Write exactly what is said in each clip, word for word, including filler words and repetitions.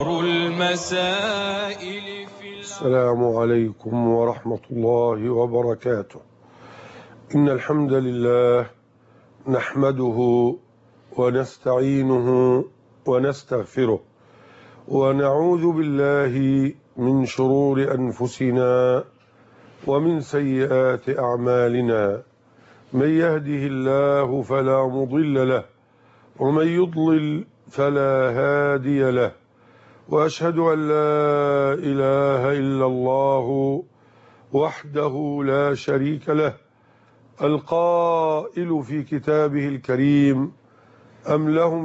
المسائل في السلام عليكم ورحمة الله وبركاته. إن الحمد لله نحمده ونستعينه ونستغفره ونعوذ بالله من شرور أنفسنا ومن سيئات أعمالنا. من يهده الله فلا مضل له ومن يضلل فلا هادي له، وأشهد أن لا إله إلا الله وحده لا شريك له، القائل في كتابه الكريم: أم لهم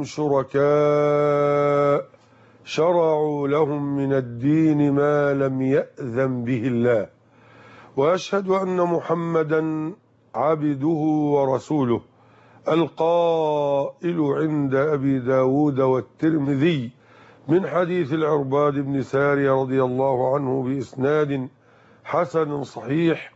شركاء شرعوا لهم من الدين ما لم يأذن به الله. وأشهد أن محمدا عبده ورسوله، القائل عند أبي داود والترمذي من حديث العرباد بن سارية رضي الله عنه بإسناد حسن صحيح: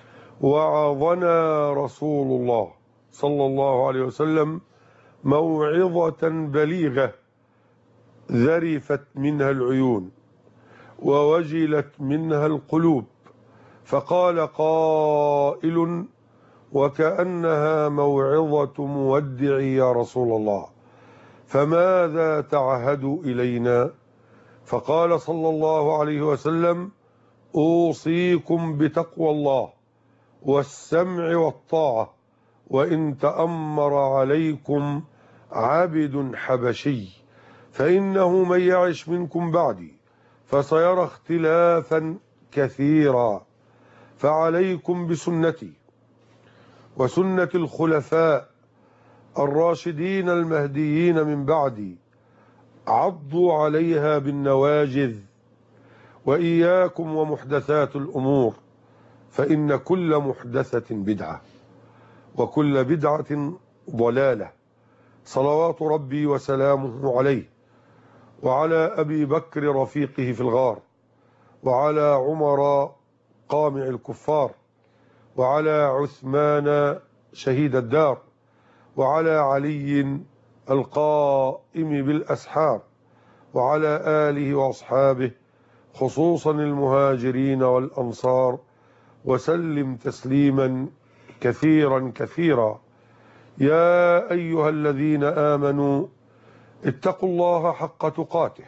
وعظنا رسول الله صلى الله عليه وسلم موعظة بليغة ذرفت منها العيون ووجلت منها القلوب، فقال قائل: وكأنها موعظة مودع يا رسول الله، فماذا تعهد إلينا؟ فقال صلى الله عليه وسلم: أوصيكم بتقوى الله والسمع والطاعة، وإن تأمر عليكم عبد حبشي، فإنه من يعش منكم بعدي فسيرى اختلافا كثيرا، فعليكم بسنتي وسنة الخلفاء الراشدين المهديين من بعدي، عضوا عليها بالنواجذ، وإياكم ومحدثات الأمور، فإن كل محدثة بدعة وكل بدعة ضلالة. صلوات ربي وسلامه عليه وعلى أبي بكر رفيقه في الغار، وعلى عمر قامع الكفار، وعلى عثمان شهيد الدار، وعلى علي القائم بالأسحار، وعلى آله وأصحابه خصوصا المهاجرين والأنصار، وسلم تسليما كثيرا كثيرا. يا أيها الذين آمنوا اتقوا الله حق تقاته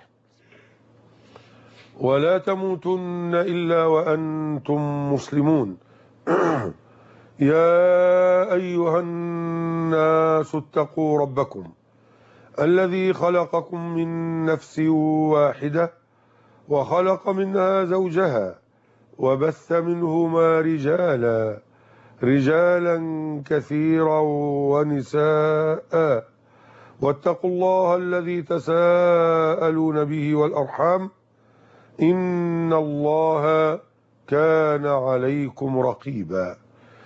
ولا تموتن إلا وأنتم مسلمون. يا أيها الناس اتقوا ربكم الذي خلقكم من نفس واحدة وخلق منها زوجها وبث منهما رجالا رجالا كثيرا ونساء، واتقوا الله الذي تساءلون به والأرحام، إن الله كان عليكم رقيبا.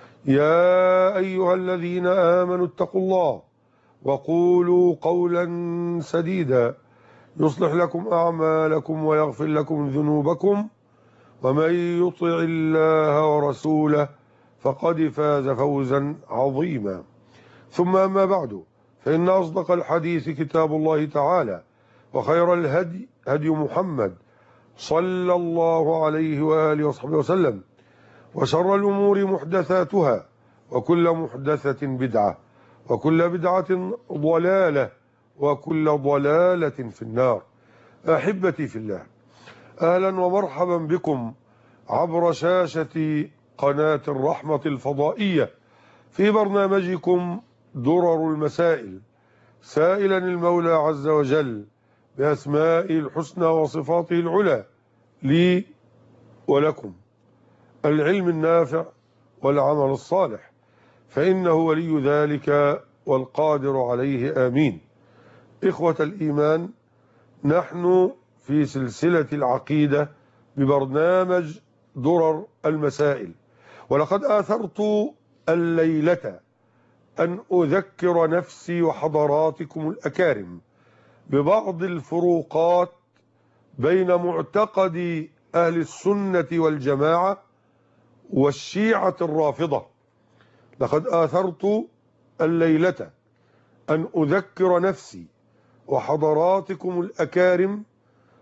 يا أيها الذين آمنوا اتقوا الله وقولوا قولا سديدا يصلح لكم أعمالكم ويغفر لكم ذنوبكم، ومن يطع الله ورسوله فقد فاز فوزا عظيما. ثم أما بعد، فإن أصدق الحديث كتاب الله تعالى، وخير الهدي هدي محمد صلى الله عليه وآله وصحبه وسلم، وشر الأمور محدثاتها، وكل محدثة بدعة، وكل بدعة ضلالة، وكل ضلالة في النار. أحبتي في الله، أهلا ومرحبا بكم عبر شاشة قناة الرحمة الفضائية في برنامجكم درر المسائل، سائلا المولى عز وجل بأسمائه الحسنى وصفاته العلى لي ولكم العلم النافع والعمل الصالح، فإنه ولي ذلك والقادر عليه، آمين. إخوة الإيمان، نحن في سلسلة العقيدة ببرنامج درر المسائل، ولقد آثرت الليلة أن أذكر نفسي وحضراتكم الأكارم ببعض الفروقات بين معتقد أهل السنة والجماعة والشيعة الرافضة. لقد آثرت الليلة أن أذكر نفسي وحضراتكم الأكارم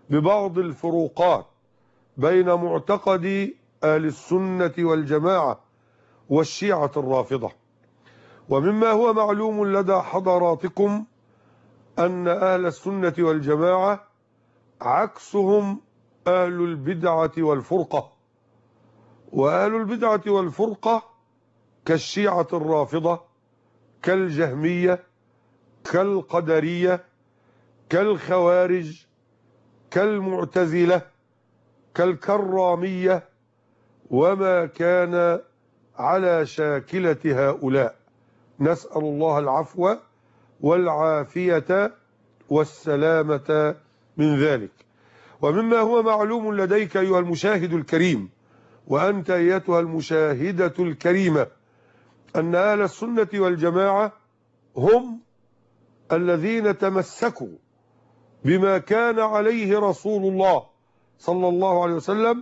ببعض الفروقات بين معتقد أهل السنة والجماعة والشيعة الرافضة. ومما هو معلوم لدى حضراتكم أن أهل السنة والجماعة عكسهم أهل البدعة والفرقة، وأهل البدعة والفرقة كالشيعة الرافضة، كالجهمية، كالقدرية، كالخوارج، كالمعتزلة، كالكرامية، وما كان على شاكلة هؤلاء. نسأل الله العفو والعافية والسلامة من ذلك. ومما هو معلوم لديك أيها المشاهد الكريم، وأنت أيتها المشاهدة الكريمة، أن أهل السنة والجماعة هم الذين تمسكوا بما كان عليه رسول الله صلى الله عليه وسلم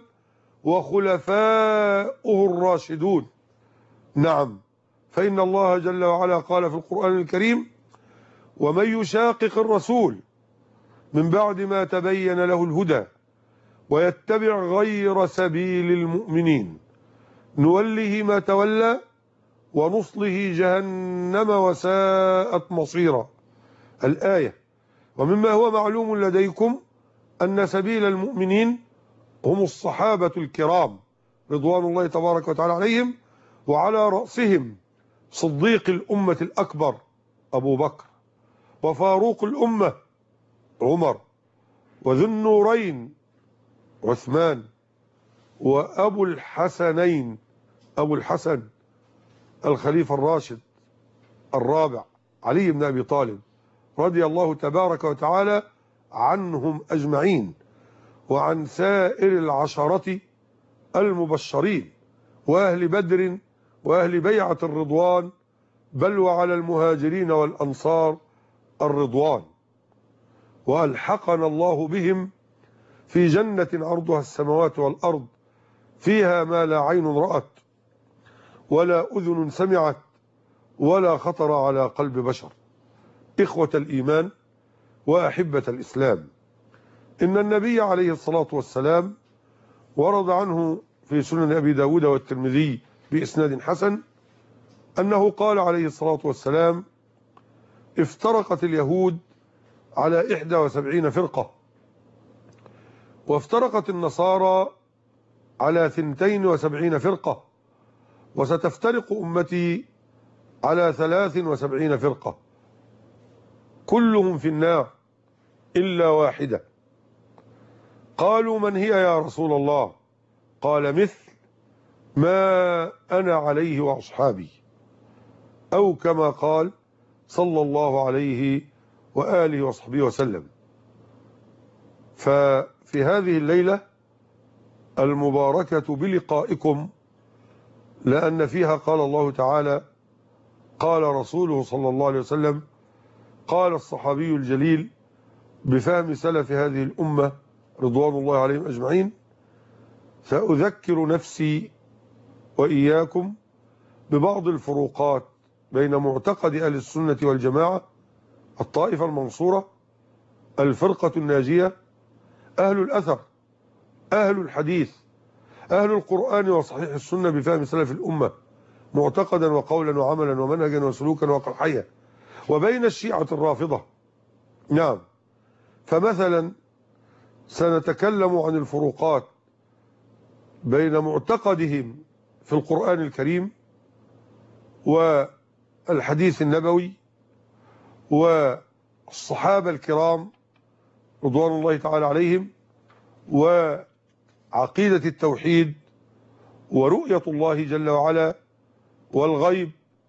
وخلفاؤه الراشدون. نعم، فإن الله جل وعلا قال في القرآن الكريم: ومن يشاقق الرسول من بعد ما تبين له الهدى ويتبع غير سبيل المؤمنين نوله ما تولى ونصله جهنم وساءت مصيرا. الآية. ومما هو معلوم لديكم أن سبيل المؤمنين هم الصحابة الكرام رضوان الله تبارك وتعالى عليهم، وعلى رأسهم صديق الأمة الأكبر أبو بكر، وفاروق الأمة عمر، وذو النورين عثمان، وأبو الحسنين أبو الحسن الخليفة الراشد الرابع علي بن أبي طالب رضي الله تبارك وتعالى عنهم أجمعين، وعن سائر العشرة المبشرين وأهل بدر وأهل بيعة الرضوان، بل وعلى المهاجرين والأنصار الرضوان. وألحقنا الله بهم في جنة عرضها السماوات والأرض، فيها ما لا عين رأت ولا أذن سمعت ولا خطر على قلب بشر. إخوة الإيمان وأحبة الإسلام، إن النبي عليه الصلاة والسلام ورد عنه في سنن أبي داود والترمذي بإسناد حسن أنه قال عليه الصلاة والسلام: افترقت اليهود على إحدى وسبعين فرقة، وافترقت النصارى على ثنتين وسبعين فرقة، وستفترق أمتي على ثلاث وسبعين فرقة، كلهم في النار إلا واحدة. قالوا: من هي يا رسول الله؟ قال: مثل ما أنا عليه وأصحابي، أو كما قال صلى الله عليه وآله وصحبه وسلم. ففي هذه الليلة المباركة بلقائكم، لأن فيها قال الله تعالى، قال رسوله صلى الله عليه وسلم، قال الصحابي الجليل بفهم سلف هذه الأمة رضوان الله عليهم أجمعين: سأذكر نفسي وإياكم ببعض الفروقات بين معتقد أهل السنة والجماعة، الطائفة المنصورة، الفرقة الناجية، أهل الأثر، أهل الحديث، أهل القرآن وصحيح السنة بفهم سلف الأمة معتقدا وقولا وعملا ومنهجا وسلوكا وقرحية، وبين الشيعة الرافضة. نعم، فمثلا سنتكلم عن الفروقات بين معتقدهم في القرآن الكريم والحديث النبوي والصحابة الكرام رضوان الله تعالى عليهم، وعقيدة التوحيد ورؤية الله جل وعلا والغيب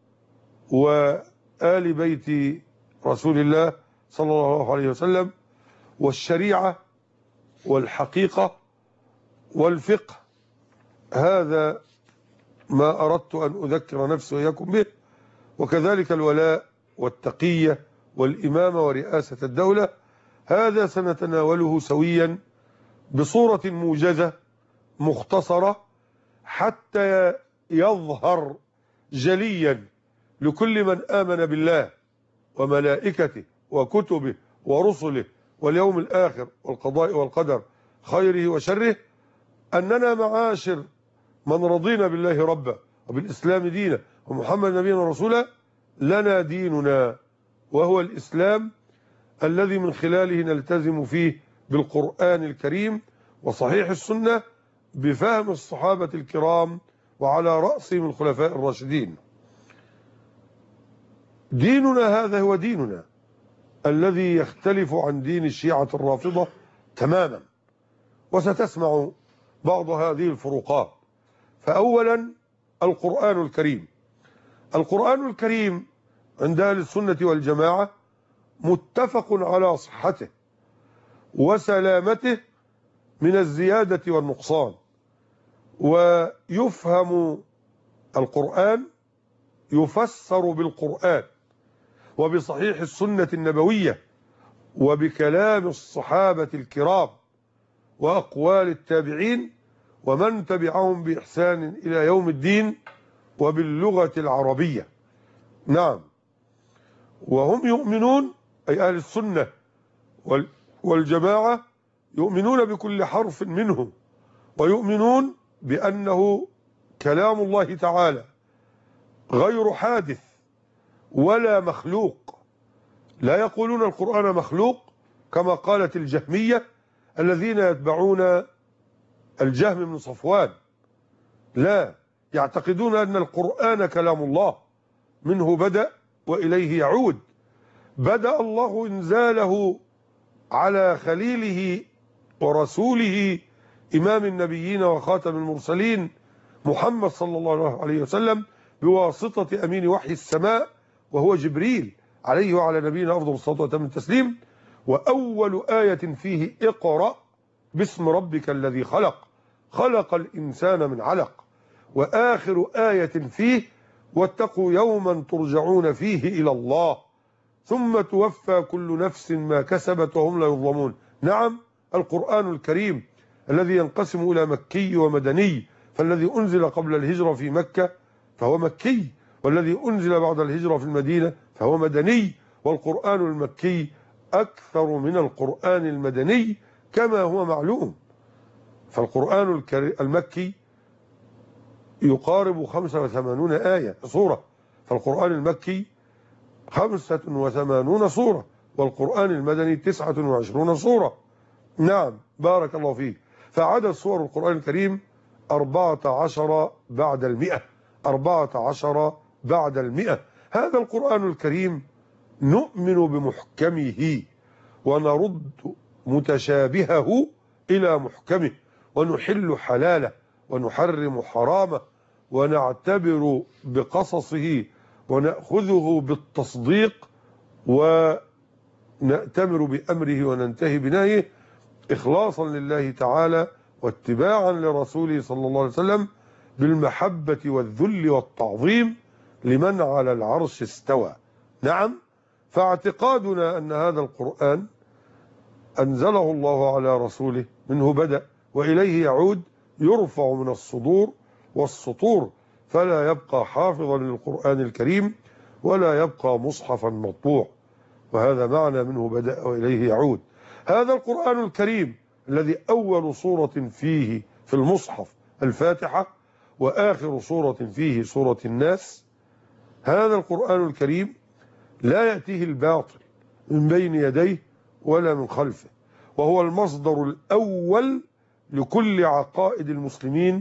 وآل بيت رسول الله صلى الله عليه وسلم والشريعة والحقيقة والفقه. هذا ما أردت أن أذكر نفسي وإياكم به، وكذلك الولاء والتقية والإمامة ورئاسة الدولة. هذا سنتناوله سويا بصورة موجزة مختصرة حتى يظهر جليا لكل من آمن بالله وملائكته وكتبه ورسله واليوم الآخر والقضاء والقدر خيره وشره، أننا معاشر من رضينا بالله ربا وبالإسلام دينا ومحمد نبينا رسولا لنا ديننا، وهو الإسلام الذي من خلاله نلتزم فيه بالقرآن الكريم وصحيح السنة بفهم الصحابة الكرام وعلى رأسهم الخلفاء الراشدين. ديننا هذا هو ديننا الذي يختلف عن دين الشيعة الرافضة تماما، وستسمع بعض هذه الفروقات. فأولا القرآن الكريم. القرآن الكريم عند أهل السنة والجماعة متفق على صحته وسلامته من الزيادة والنقصان، ويفهم القرآن يفسر بالقرآن وبصحيح السنة النبوية وبكلام الصحابة الكرام وأقوال التابعين ومن تبعهم بإحسان إلى يوم الدين وباللغة العربية. نعم، وهم يؤمنون، أي أهل السنة والجماعة يؤمنون بكل حرف منه، ويؤمنون بأنه كلام الله تعالى غير حادث ولا مخلوق. لا يقولون القرآن مخلوق كما قالت الجهمية الذين يتبعون الجهم بن صفوان، لا، يعتقدون أن القرآن كلام الله منه بدأ وإليه يعود. بدأ الله إنزاله على خليله ورسوله إمام النبيين وخاتم المرسلين محمد صلى الله عليه وسلم بواسطة أمين وحي السماء وهو جبريل عليه وعلى نبينا أفضل الصلاة وأتم التسليم. وأول آية فيه اقرأ باسم ربك الذي خلق خلق الإنسان من علق، وآخر آية فيه واتقوا يوما ترجعون فيه إلى الله ثم توفى كل نفس ما كسبت وهم لا يظلمون. نعم، القرآن الكريم الذي ينقسم إلى مكي ومدني، فالذي أنزل قبل الهجرة في مكة فهو مكي، والذي أنزل بعد الهجرة في المدينة فهو مدني. والقرآن المكي أكثر من القرآن المدني كما هو معلوم. فالقرآن المكي يقارب خمسة وثمانين آية صورة، فالقرآن المكي خمسة وثمانون صورة، والقرآن المدني تسعة وعشرون صورة. نعم، بارك الله فيك. فعدد صور القرآن الكريم أربعة عشر بعد المئة، أربعة عشر بعد المئة. هذا القرآن الكريم نؤمن بمحكمه ونرد متشابهه إلى محكمه، ونحل حلاله ونحرم حرامه، ونعتبر بقصصه ونأخذه بالتصديق، ونأتمر بأمره وننتهي بنهيه إخلاصا لله تعالى واتباعا لرسوله صلى الله عليه وسلم بالمحبة والذل والتعظيم لمن على العرش استوى. نعم، فاعتقادنا أن هذا القرآن أنزله الله على رسوله منه بدأ وإليه يعود يرفع من الصدور والسطور، فلا يبقى حافظا للقرآن الكريم ولا يبقى مصحفا مطبوع، وهذا معنى منه بدأ وإليه يعود. هذا القرآن الكريم الذي أول صورة فيه في المصحف الفاتحة وآخر صورة فيه سورة الناس، هذا القرآن الكريم لا يأتيه الباطل من بين يديه ولا من خلفه، وهو المصدر الأول لكل عقائد المسلمين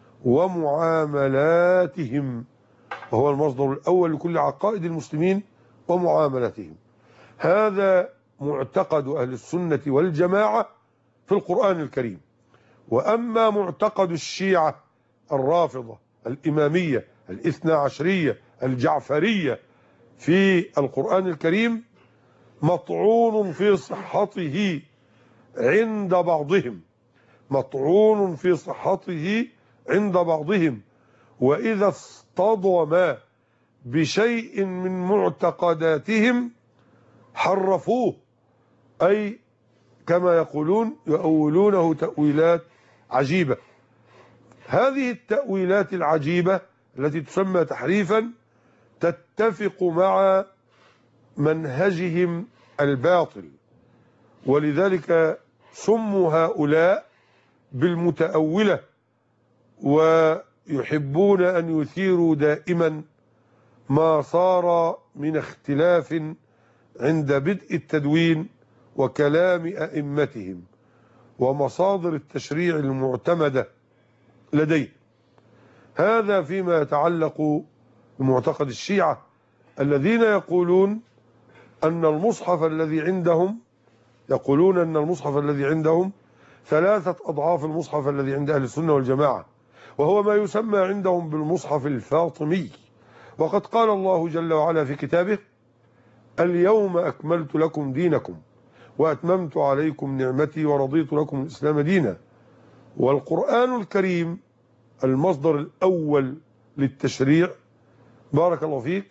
ومعاملاتهم، وهو المصدر الأول لكل عقائد المسلمين ومعاملاتهم. هذا معتقد أهل السنة والجماعة في القرآن الكريم. وأما معتقد الشيعة الرافضة الإمامية الاثنى عشرية الجعفرية في القرآن الكريم مطعون في صحته عند بعضهم، مطعون في صحته عند بعضهم، وإذا اصطدم بشيء من معتقداتهم حرفوه، أي كما يقولون يؤولونه تأويلات عجيبة. هذه التأويلات العجيبة التي تسمى تحريفا تتفق مع منهجهم الباطل ولذلك سموا هؤلاء بالمتأولة، ويحبون أن يثيروا دائما ما صار من اختلاف عند بدء التدوين وكلام أئمتهم ومصادر التشريع المعتمدة لديه. هذا فيما يتعلق بمعتقد الشيعة الذين يقولون أن المصحف الذي عندهم يقولون أن المصحف الذي عندهم ثلاثة أضعاف المصحف الذي عند أهل السنة والجماعة، وهو ما يسمى عندهم بالمصحف الفاطمي. وقد قال الله جل وعلا في كتابه: اليوم أكملت لكم دينكم وأتممت عليكم نعمتي ورضيت لكم الإسلام دينا. والقرآن الكريم المصدر الأول للتشريع بارك الله فيك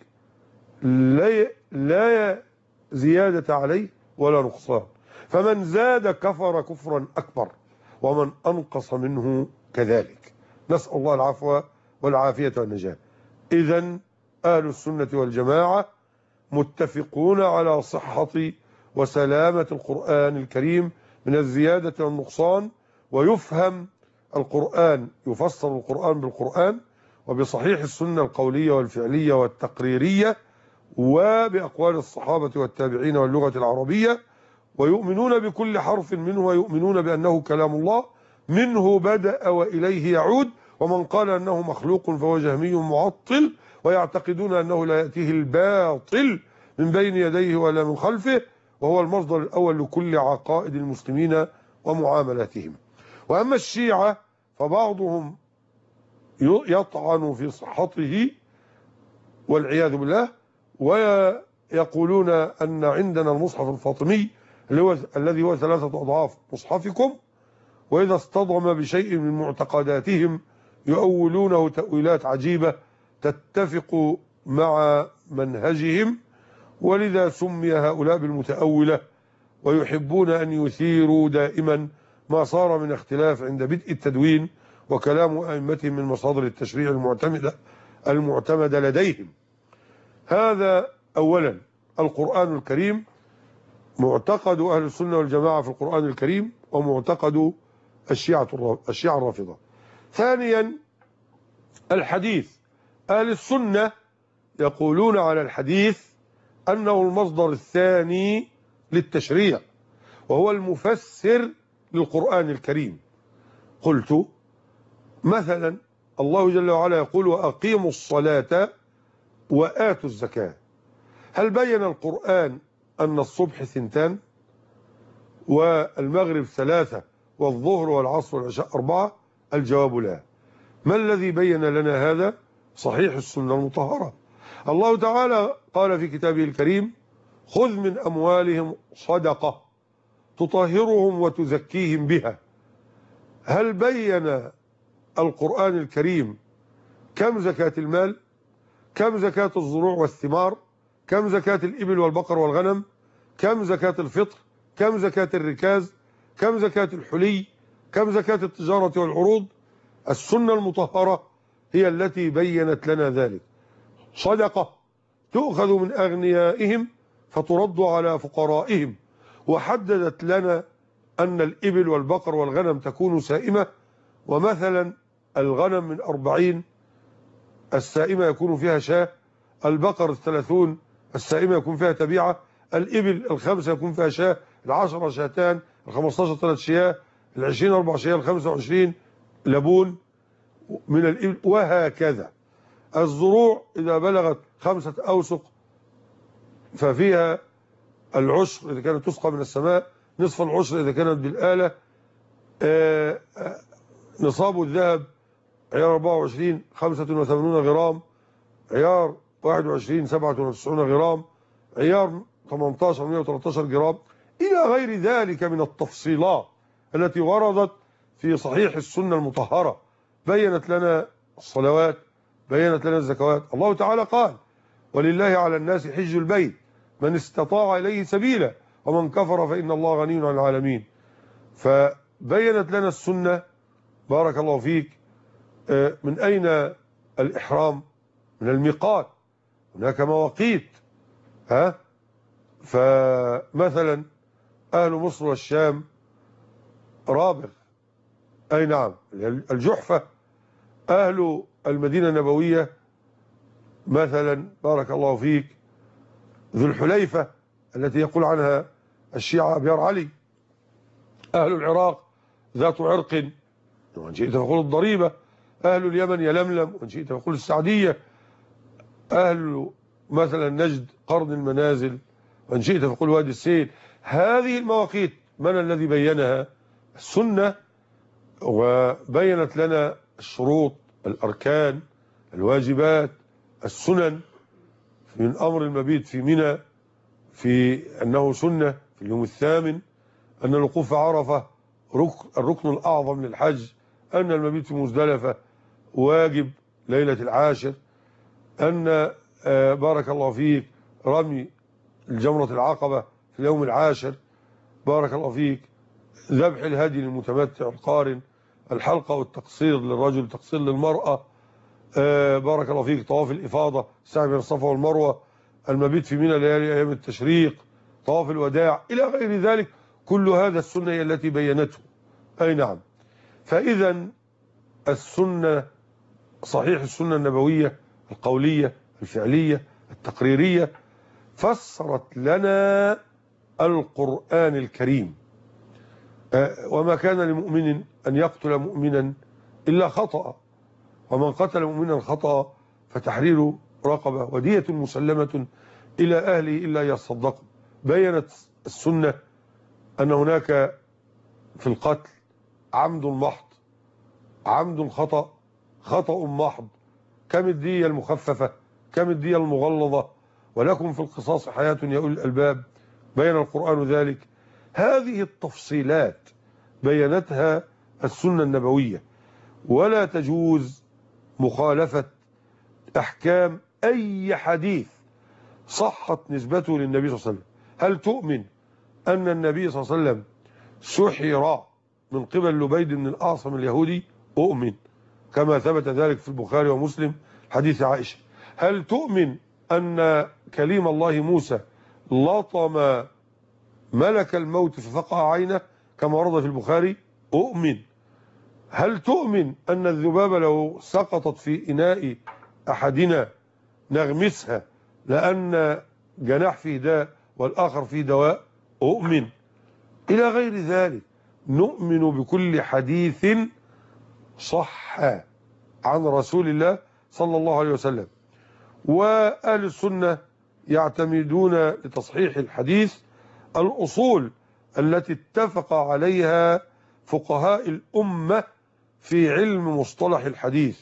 لا لا زيادة عليه ولا نقصان، فمن زاد كفر كفرا أكبر ومن أنقص منه كذلك. نسأل الله العفو والعافية والنجاة. إذن أهل السنة والجماعة متفقون على صحة وسلامة القرآن الكريم من الزيادة والنقصان، ويفهم القرآن يفسر القرآن بالقرآن وبصحيح السنة القولية والفعلية والتقريرية وبأقوال الصحابة والتابعين واللغة العربية، ويؤمنون بكل حرف منه ويؤمنون بأنه كلام الله منه بدأ وإليه يعود. ومن قال أنه مخلوق فهو جهمي معطل، ويعتقدون أنه لا يأتيه الباطل من بين يديه ولا من خلفه، وهو المصدر الأول لكل عقائد المسلمين ومعاملاتهم. وأما الشيعة فبعضهم يطعن في صحته والعياذ بالله، ويقولون أن عندنا المصحف الفاطمي اللي هو الذي هو ثلاثة أضعاف مصحفكم، وإذا اصطدم بشيء من معتقداتهم يؤولونه تأويلات عجيبة تتفق مع منهجهم، ولذا سمي هؤلاء بالمتأولة، ويحبون أن يثيروا دائما ما صار من اختلاف عند بدء التدوين وكلام أئمتهم من مصادر التشريع المعتمدة المعتمدة لديهم. هذا أولا. القرآن الكريم معتقد أهل السنة والجماعة في القرآن الكريم ومعتقد الشيعة الشيعة الرافضة. ثانيا الحديث. أهل السنة يقولون على الحديث أنه المصدر الثاني للتشريع وهو المفسر للقرآن الكريم. قلت مثلا الله جل وعلا يقول: وأقيموا الصلاة وآتوا الزكاة. هل بين القرآن أن الصبح ثنتان والمغرب ثلاثة والظهر والعصر والعشاء أربعة؟ الجواب لا. ما الذي بين لنا هذا؟ صحيح السنة المطهرة. الله تعالى قال في كتابه الكريم: خذ من أموالهم صدقة تطهرهم وتزكيهم بها. هل بين القرآن الكريم كم زكاة المال؟ كم زكاة الزروع والثمار؟ كم زكاة الإبل والبقر والغنم؟ كم زكاة الفطر؟ كم زكاة الركاز؟ كم زكاة الحلي؟ كم زكاة التجارة والعروض؟ السنة المطهرة هي التي بينت لنا ذلك. صدقة تؤخذ من أغنيائهم فترد على فقرائهم، وحددت لنا أن الإبل والبقر والغنم تكون سائمة، ومثلا الغنم من أربعين السائمة يكون فيها شاة، البقر الثلاثون السائمة يكون فيها تبيعة، الإبل الخمسة يكون فيها شاة، العشرة شاتان، الخمستاشر ثلاث شياه، العشرين أربع شياه، الخمسة وعشرين لبون من الإبل، وهكذا. الزروع إذا بلغت خمسة أوسق ففيها العشر إذا كانت تسقى من السماء، نصف العشر إذا كانت بالآلة، آآ آآ نصاب الذهب عيار أربعة وعشرين خمسة وثمانين غرام، عيار واحد وعشرين سبعة وتسعين غرام، عيار ثمانية عشر مئة وثلاثة عشر جرام، إلى غير ذلك من التفصيلات التي وردت في صحيح السنة المطهرة. بينت لنا الصلوات، بينت لنا الزكوات. الله تعالى قال: ولله على الناس حج البيت من استطاع إليه سبيلا ومن كفر فإن الله غني عن العالمين. فبينت لنا السنة بارك الله فيك من أين الإحرام، من الميقات، هناك مواقيت. ها فمثلا أهل مصر والشام رابغ، أي نعم، الجحفة. أهل المدينة النبوية مثلا بارك الله فيك ذو الحليفة التي يقول عنها الشيعة أبيار علي. أهل العراق ذات عرق، وإن شئت فقل الضريبة. أهل اليمن يلملم، وإن شئت فقل السعدية. أهل مثلا نجد قرن المنازل، وإن شئت فقل وادي السيل. هذه المواقيت من الذي بينها؟ السنة، وبينت لنا الشروط، الأركان، الواجبات، السنن، من أمر المبيت في منى في أنه سنة في اليوم الثامن، أن الوقوف عرفة الركن الأعظم للحج، أن المبيت في مزدلفة واجب ليلة العاشر، أن بارك الله فيك رمي الجمرة العقبة في اليوم العاشر، بارك الله فيك ذبح الهدي للمتمتع القارن، الحلقة والتقصير للرجل، تقصير للمرأة، بارك الله فيك طواف الإفاضة، السعي بين الصفا والمروة، المبيت في منى ليالي أيام التشريق، طواف الوداع، إلى غير ذلك. كل هذا السنة هي التي بينته. أي نعم. فإذا السنة صحيح، السنة النبوية القولية الفعلية التقريرية فسرت لنا القرآن الكريم. وما كان لمؤمن أن يقتل مؤمنا إلا خطأ، ومن قتل مؤمنا خطأ فتحرير رقبة ودية مسلمة إلى أهله إلا يصدقوا. بينت السنة أن هناك في القتل عمد محض، عمد خطأ، خطأ محض، كم الدية المخففة، كم الدية المغلظة، ولكم في القصاص حياة يا أولي الألباب. بين القرآن ذلك. هذه التفصيلات بينتها السنة النبوية، ولا تجوز مخالفة أحكام أي حديث صحت نسبته للنبي صلى الله عليه وسلم. هل تؤمن أن النبي صلى الله عليه وسلم سحر من قبل لبيد بن الأعصم اليهودي؟ أؤمن، كما ثبت ذلك في البخاري ومسلم حديث عائشة. هل تؤمن أن كليم الله موسى لطم ملك الموت ففقع عينه كما ورد في البخاري؟ أؤمن. هل تؤمن أن الذبابة لو سقطت في إناء أحدنا نغمسها لأن جناح فيه داء والآخر فيه دواء؟ أؤمن. إلى غير ذلك. نؤمن بكل حديث صح عن رسول الله صلى الله عليه وسلم. وأهل السنة يعتمدون لتصحيح الحديث الأصول التي اتفق عليها فقهاء الأمة في علم مصطلح الحديث،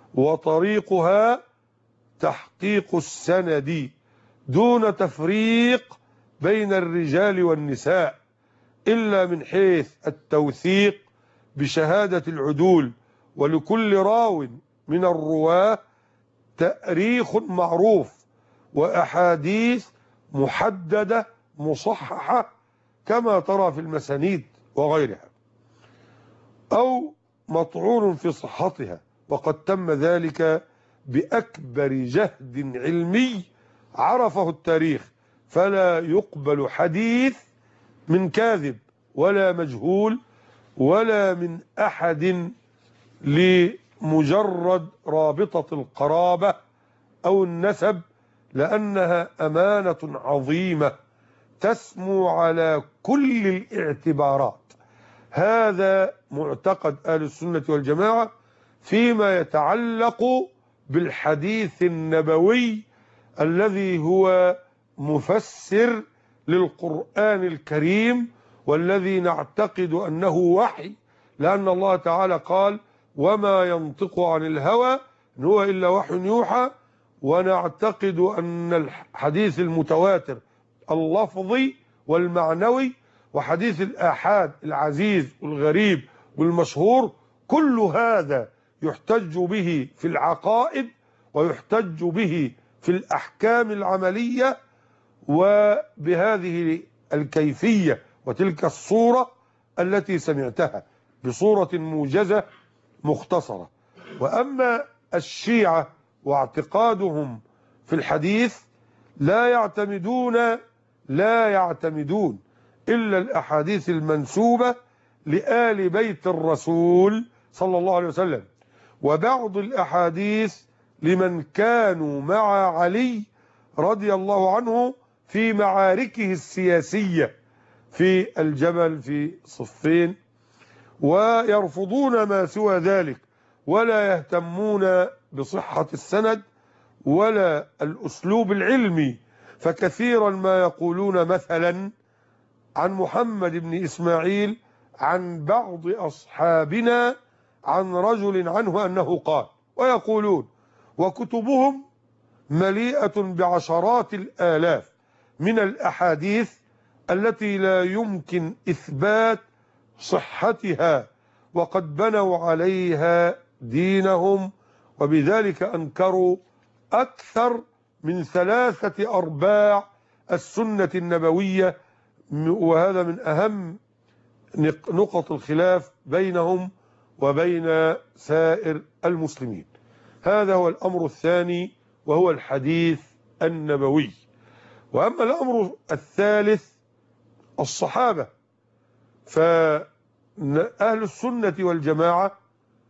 وطريقها تحقيق السند دون تفريق بين الرجال والنساء، إلا من حيث التوثيق بشهادة العدول، ولكل راو من الرواه تأريخ معروف وأحاديث محددة مصححة كما ترى في المسانيد وغيرها، أو مطعون في صحتها، وقد تم ذلك بأكبر جهد علمي عرفه التاريخ. فلا يقبل حديث من كاذب ولا مجهول ولا من أحد لمجرد رابطة القرابة أو النسب، لأنها أمانة عظيمة تسمو على كل الاعتبارات. هذا معتقد أهل السنة والجماعة فيما يتعلق بالحديث النبوي الذي هو مفسر للقرآن الكريم، والذي نعتقد أنه وحي، لأن الله تعالى قال وما ينطق عن الهوى إن هو إلا وحي يوحى. ونعتقد أن الحديث المتواتر اللفظي والمعنوي وحديث الآحاد العزيز والغريب والمشهور كل هذا يحتج به في العقائد ويحتج به في الأحكام العملية، وبهذه الكيفية وتلك الصورة التي سمعتها بصورة موجزة مختصرة. وأما الشيعة واعتقادهم في الحديث لا يعتمدون لا يعتمدون إلا الأحاديث المنسوبة لآل بيت الرسول صلى الله عليه وسلم، وبعض الأحاديث لمن كانوا مع علي رضي الله عنه في معاركه السياسية في الجبل في صفين، ويرفضون ما سوى ذلك ولا يهتمون بصحة السند ولا الأسلوب العلمي. فكثيرا ما يقولون مثلا عن محمد بن إسماعيل عن بعض أصحابنا عن رجل عنه أنه قال، ويقولون وكتبهم مليئة بعشرات الآلاف من الأحاديث التي لا يمكن إثبات صحتها، وقد بنوا عليها دينهم، وبذلك أنكروا أكثر من ثلاثة أرباع السنة النبوية، وهذا من أهم نقط الخلاف بينهم وبين سائر المسلمين. هذا هو الأمر الثاني وهو الحديث النبوي. وأما الأمر الثالث الصحابة، فأهل السنة والجماعة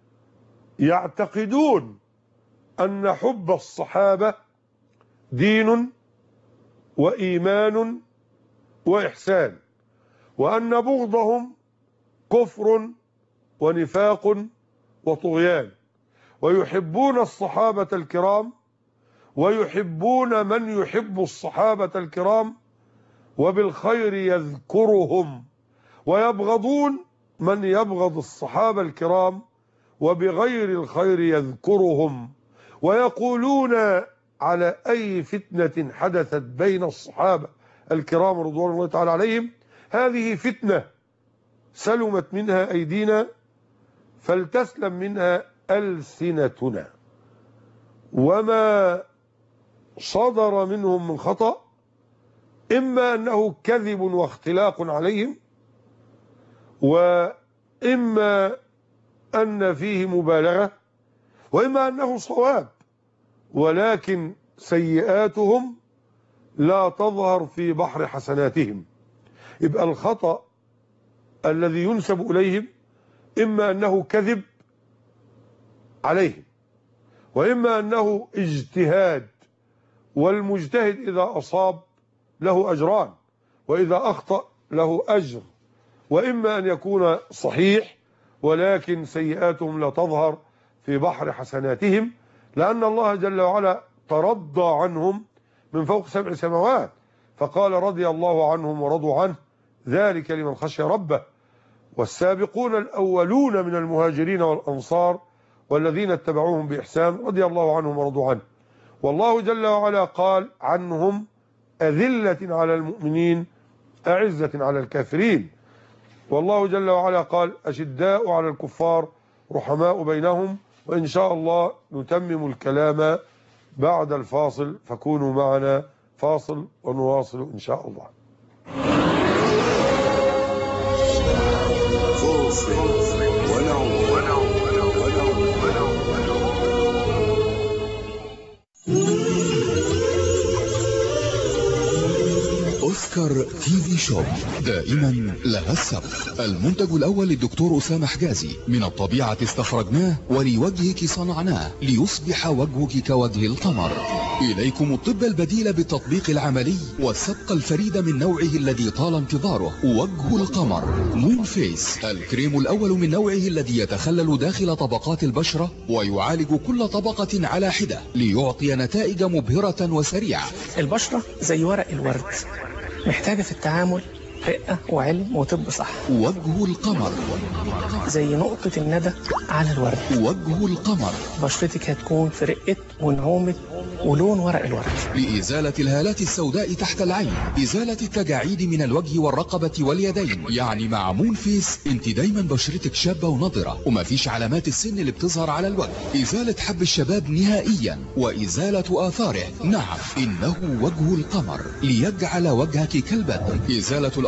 يعتقدون أن حب الصحابة دين وإيمان وإحسان، وأن بغضهم كفر ونفاق وطغيان، ويحبون الصحابة الكرام ويحبون من يحب الصحابة الكرام وبالخير يذكرهم، ويبغضون من يبغض الصحابة الكرام وبغير الخير يذكرهم، ويقولون على أي فتنة حدثت بين الصحابة الكرام رضوان الله تعالى عليهم هذه فتنة سلمت منها أيدينا فلتسلم منها ألسنتنا، وما صدر منهم من خطأ إما أنه كذب واختلاق عليهم، وإما أن فيه مبالغة، وإما أنه صواب، ولكن سيئاتهم لا تظهر في بحر حسناتهم. يبقى الخطأ الذي ينسب إليهم إما أنه كذب عليهم، وإما أنه اجتهاد، والمجتهد إذا أصاب له أجران وإذا أخطأ له أجر، وإما أن يكون صحيح ولكن سيئاتهم لا تظهر في بحر حسناتهم، لأن الله جل وعلا ترضى عنهم من فوق سبع سماوات، فقال رضي الله عنهم ورضوا عنه ذلك لمن خشي ربه. والسابقون الأولون من المهاجرين والأنصار والذين اتبعوهم بإحسان رضي الله عنهم ورضوا عنه. والله جل وعلا قال عنهم أذلة على المؤمنين أعزة على الكافرين. والله جل وعلا قال أشداء على الكفار رحماء بينهم. وإن شاء الله نتمم الكلام بعد الفاصل، فكونوا معنا. فاصل ونواصل إن شاء الله. أوسكار تي في شوب دائما لها السبق. المنتج الأول للدكتور أسامة حجازي، من الطبيعة استخرجناه ولوجهك صنعناه ليصبح وجهك كوجه القمر. إليكم الطب البديل بالتطبيق العملي والسبق الفريد من نوعه الذي طال انتظاره، وجه القمر مون فيس، الكريم الأول من نوعه الذي يتخلل داخل طبقات البشرة ويعالج كل طبقة على حدة ليعطي نتائج مبهرة وسريعة. البشرة زي ورق الورد، محتاجة في التعامل رقة وعلم وطب صح. وجه القمر زي نقطة الندى على الورد. وجه القمر بشرتك هتكون في رقة ونعومة ولون ورق الورد. لإزالة الهالات السوداء تحت العين، إزالة التجاعيد من الوجه والرقبة واليدين. يعني مع مون فيس انت دايما بشرتك شابة ونضرة وما فيش علامات السن اللي بتظهر على الوجه. إزالة حب الشباب نهائيا وإزالة آثاره. نعم إنه وجه القمر ليجعل وجهك كالبدر. إزالة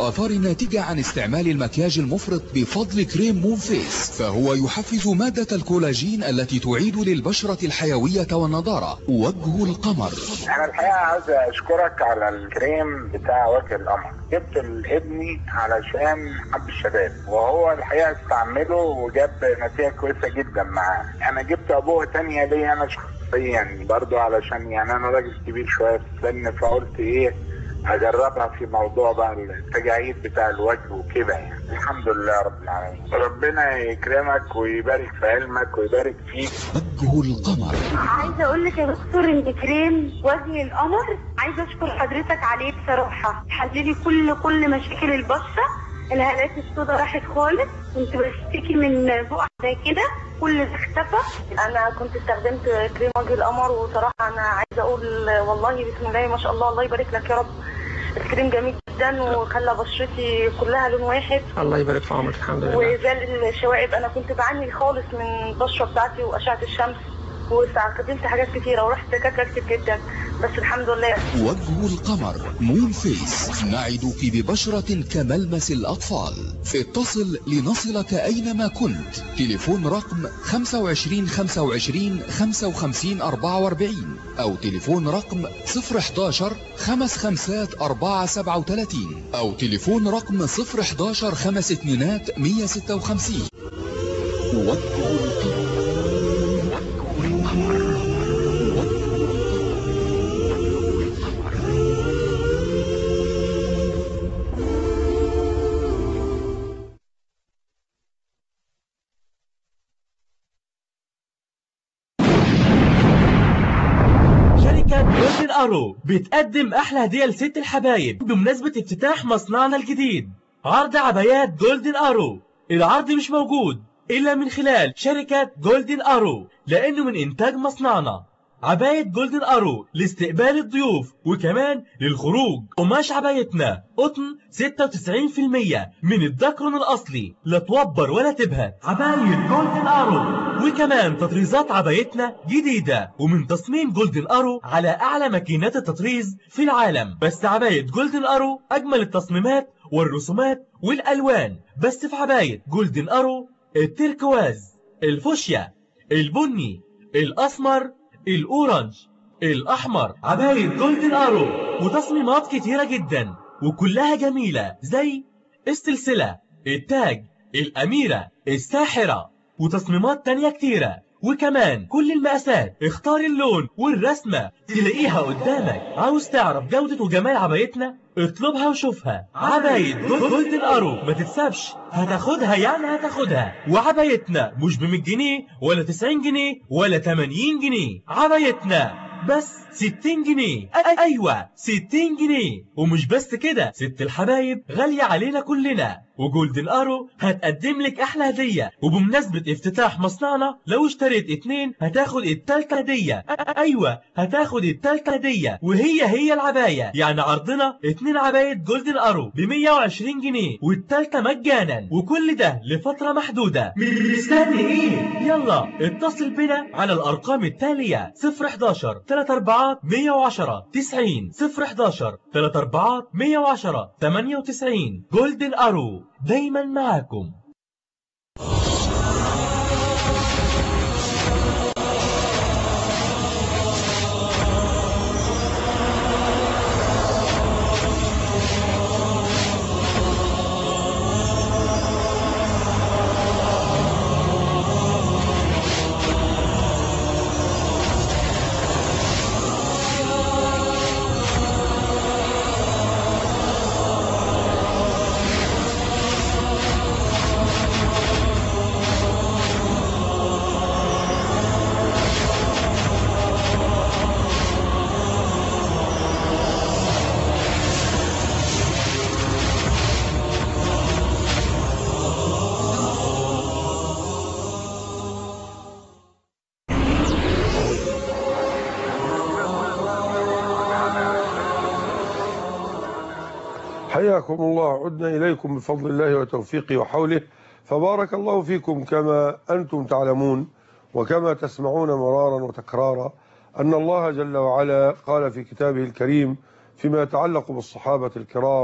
الآثار الناتجة عن استعمال المكياج المفرط بفضل كريم مون فيس، فهو يحفز مادة الكولاجين التي تعيد للبشرة الحيوية والنضارة. وجه القمر. أنا الحقيقة عايز أشكرك على الكريم بتاع وجه القمر، جبت لابني علشان حب الشباب، وهو الحقيقة استعمله وجاب نتيجة كويسة جدا معاه. أنا جبت أبوه تانية ليه أنا شخصيا برضو، علشان يعني أنا راجل كبير شوية في السن، فقلت إيه اجربها في موضوع بقى التجاعيد بتاع الوجه وكده يعني. الحمد لله رب العالمين، ربنا يكرمك ويبارك في علمك ويبارك فيك. وجه القمر. عايزه اقول لك يا دكتور ان كريم وجه القمر عايزه اشكر حضرتك عليه بصراحه، حللي كل كل مشاكل البشره، الهالات السوداء راحت خالص، كنت بشتكي من بقع زي كده كل ده اختفى. انا كنت استخدمت كريم وجه القمر، وصراحه انا عايزه اقول والله بسم الله ما شاء الله، الله يبارك لك يا رب. الكريم جميل جدا وخلى بشرتي كلها لون واحد. الله يبارك في عمرك. الحمد لله. وزال الشوائب، انا كنت بعاني خالص من البشره بتاعتي واشعه الشمس، واستخدمت حاجات كتيره ورحت دكاتره كتير جدا، بس الحمد لله. وجه القمر مون فيس، نعدك ببشرة كملمس الأطفال. اتصل لنصلك أينما كنت. تليفون رقم خمسة وعشرين خمسة وعشرين خمسة وخمسين أربعة وأربعين أو تليفون رقم صفر حداشر خمس خمسات أربعة سبعة وثلاثين أو تليفون رقم صفر حداشر خمس اتنينات مية ستة وخمسين. وجه القمر. جولدن أرو بتقدم أحلى هدية لست الحبايب بمناسبة افتتاح مصنعنا الجديد، عرض عبايات جولدن أرو. العرض مش موجود إلا من خلال شركة جولدن أرو لأنه من إنتاج مصنعنا. عباية جولدن أرو لاستقبال الضيوف وكمان للخروج. قماش عبايتنا قطن ستة وتسعين بالمية من الدكرون الأصلي، لا توبر ولا تبهت. عباية جولدن أرو، وكمان تطريزات عبايتنا جديدة ومن تصميم جولدن أرو على أعلى ماكينات التطريز في العالم. بس عباية جولدن أرو أجمل التصميمات والرسومات والألوان. بس في عباية جولدن أرو التركواز، الفوشيا، البني، الأسمر، الأورنج، الأحمر. عباية جولدن أرو وتصميمات كتيرة جدا وكلها جميلة، زي السلسلة، التاج، الأميرة، الساحرة، وتصميمات تانية كتيرة. وكمان كل المقاسات، اختار اللون والرسمة تلاقيها قدامك. عاوز تعرف جودة وجمال عبايتنا؟ اطلبها وشوفها. عباية جولدن أرو ما تتسابش، هتاخدها يعني هتاخدها. وعبايتنا مش بمية جنيه ولا تسعين جنيه ولا تمانين جنيه، عبايتنا بس ستين جنيه. ايوه ستين جنيه. ومش بس كده، ست الحبايب غالية علينا كلنا، وجولدن أرو هتقدم لك احلى هدية. وبمناسبة افتتاح مصنعنا لو اشتريت اتنين هتاخد التالتة هدية. ايوه هتاخد التالتة هدية، وهي هي العباية. يعني عرضنا اتنين عباية جولدن أرو ب مية وعشرين جنيه والتالتة مجانا، وكل ده لفترة محدودة. مستني ايه؟ يلا اتصل بنا على الارقام التالية: صفر حداشر تلاتة أربعة مية وعشرة تسعين، صفر حداشر تلاتة أربعة مية وعشرة تمانية وتسعين. جولدن أرو دايما معاكم. حياكم الله. عدنا إليكم بفضل الله وتوفيقه وحوله، فبارك الله فيكم. كما أنتم تعلمون وكما تسمعون مرارا وتكرارا أن الله جل وعلا قال في كتابه الكريم فيما يتعلق بالصحابة الكرام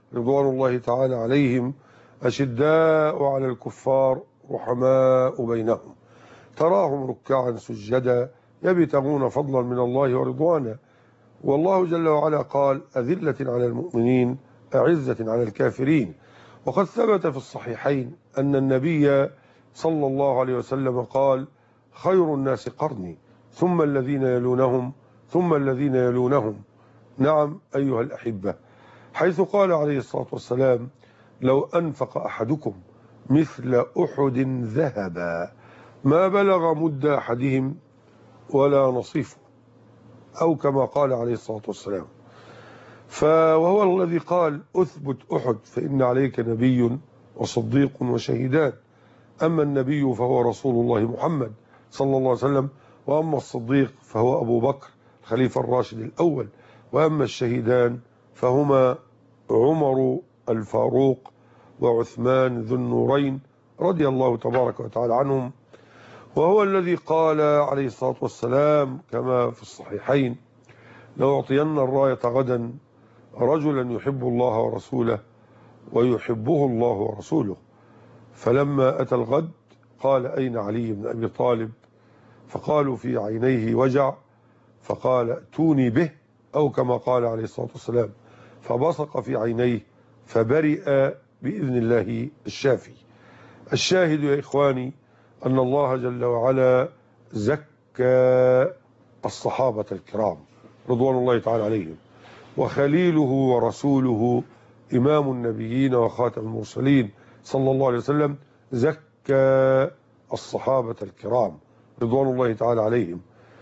رضوان الله تعالى عليهم أشداء على الكفار رحماء بينهم تراهم ركعا سجدا يبتغون فضلا من الله ورضوانا. والله جل وعلا قال أذلة على المؤمنين أعزة على الكافرين. وقد ثبت في الصحيحين أن النبي صلى الله عليه وسلم قال خير الناس قرني ثم الذين يلونهم ثم الذين يلونهم. نعم أيها الأحبة، حيث قال عليه الصلاة والسلام لو أنفق أحدكم مثل أحد ذهبا ما بلغ مد أحدهم ولا نصيفه، أو كما قال عليه الصلاة والسلام. فهو الذي قال أثبت أحد فإن عليك نبي وصديق وشهيدان. أما النبي فهو رسول الله محمد صلى الله عليه وسلم، وأما الصديق فهو أبو بكر الخليفة الراشد الأول، وأما الشهيدان فهما عمر الفاروق وعثمان ذو النورين رضي الله تبارك وتعالى عنهم. وهو الذي قال عليه الصلاة والسلام كما في الصحيحين لو أعطين الراية غدا رجلا يحب الله ورسوله ويحبه الله ورسوله. فلما أتى الغد قال أين علي بن أبي طالب؟ فقالوا في عينيه وجع، فقال ائتوني به، أو كما قال عليه الصلاة والسلام فبصق في عينيه فبرئ بإذن الله الشافي. الشاهد يا إخواني أن الله جل وعلا زكى الصحابة الكرام رضوان الله تعالى عليهم، وخليله ورسوله إمام النبيين وخاتم المرسلين صلى الله عليه وسلم زكى الصحابة الكرام رضوان الله تعالى عليهم.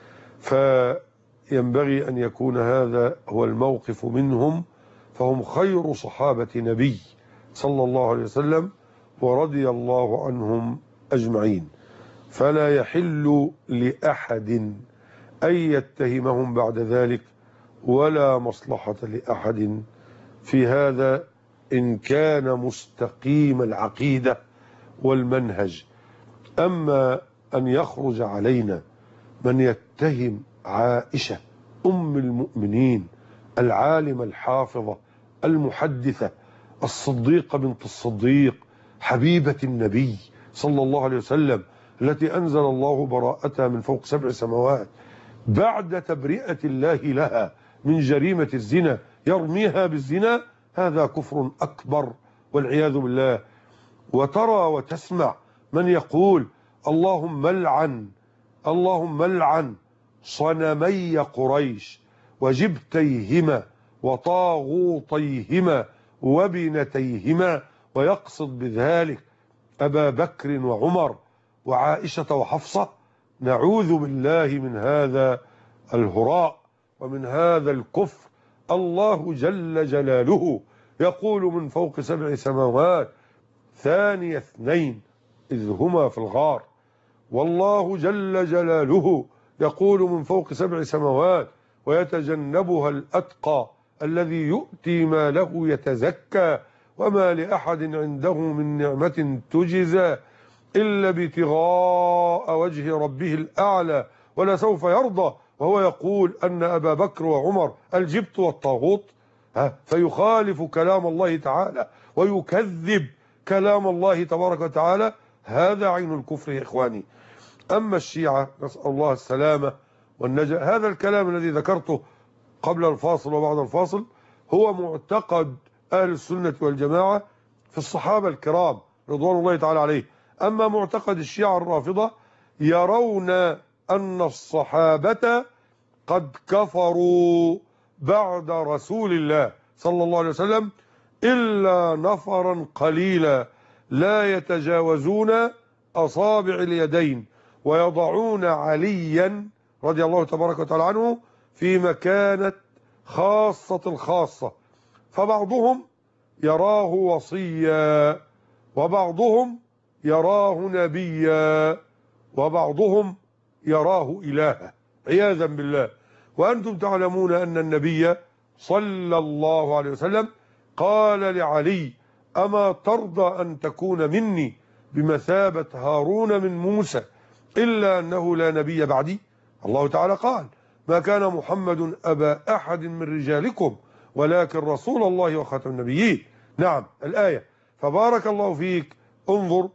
فينبغي أن يكون هذا هو الموقف منهم، فهم خير صحابة نبي صلى الله عليه وسلم ورضي الله عنهم أجمعين. فلا يحل لأحد أن يتهمهم بعد ذلك ولا مصلحة لأحد في هذا إن كان مستقيم العقيدة والمنهج. أما أن يخرج علينا من يتهم عائشة أم المؤمنين العالمة الحافظة المحدثة الصديقة بنت الصديق حبيبة النبي صلى الله عليه وسلم التي أنزل الله براءتها من فوق سبع سماوات بعد تبرئة الله لها من جريمة الزنا، يرميها بالزنا، هذا كفر أكبر والعياذ بالله. وترى وتسمع من يقول اللهم لعن اللهم لعن صنمي قريش وجبتيهما وطاغوتيهما وبنتيهما، ويقصد بذلك أبا بكر وعمر وعائشة وحفصة. نعوذ بالله من هذا الهراء ومن هذا الكفر. الله جل جلاله يقول من فوق سبع سماوات ثاني اثنين إذ هما في الغار. والله جل جلاله يقول من فوق سبع سماوات ويتجنبها الأتقى الذي يؤتي ماله يتزكى وما لأحد عنده من نعمة تجزى إلا ابتغاء وجه ربه الأعلى ولسوف يرضى. وهو يقول أن أبا بكر وعمر الجبت والطاغوت، فيخالف كلام الله تعالى ويكذب كلام الله تبارك وتعالى. هذا عين الكفر يا إخواني. أما الشيعة نسأل الله السلامة والنجاة، هذا الكلام الذي ذكرته قبل الفاصل وبعد الفاصل هو معتقد أهل السنة والجماعة في الصحابة الكرام رضوان الله تعالى عليه. أما معتقد الشيعة الرافضة يرون أن الصحابة قد كفروا بعد رسول الله صلى الله عليه وسلم إلا نفرا قليلا لا يتجاوزون أصابع اليدين، ويضعون عليا رضي الله تبارك وتعالى عنه في مكانة خاصة الخاصة. فبعضهم يراه وصيا، وبعضهم يراه نبيا، وبعضهم يراه إلها عياذا بالله. وأنتم تعلمون أن النبي صلى الله عليه وسلم قال لعلي أما ترضى أن تكون مني بمثابة هارون من موسى إلا أنه لا نبي بعدي؟ الله تعالى قال ما كان محمد أبا أحد من رجالكم ولكن رسول الله وخاتم النبيين. نعم الآية. فبارك الله فيك، انظر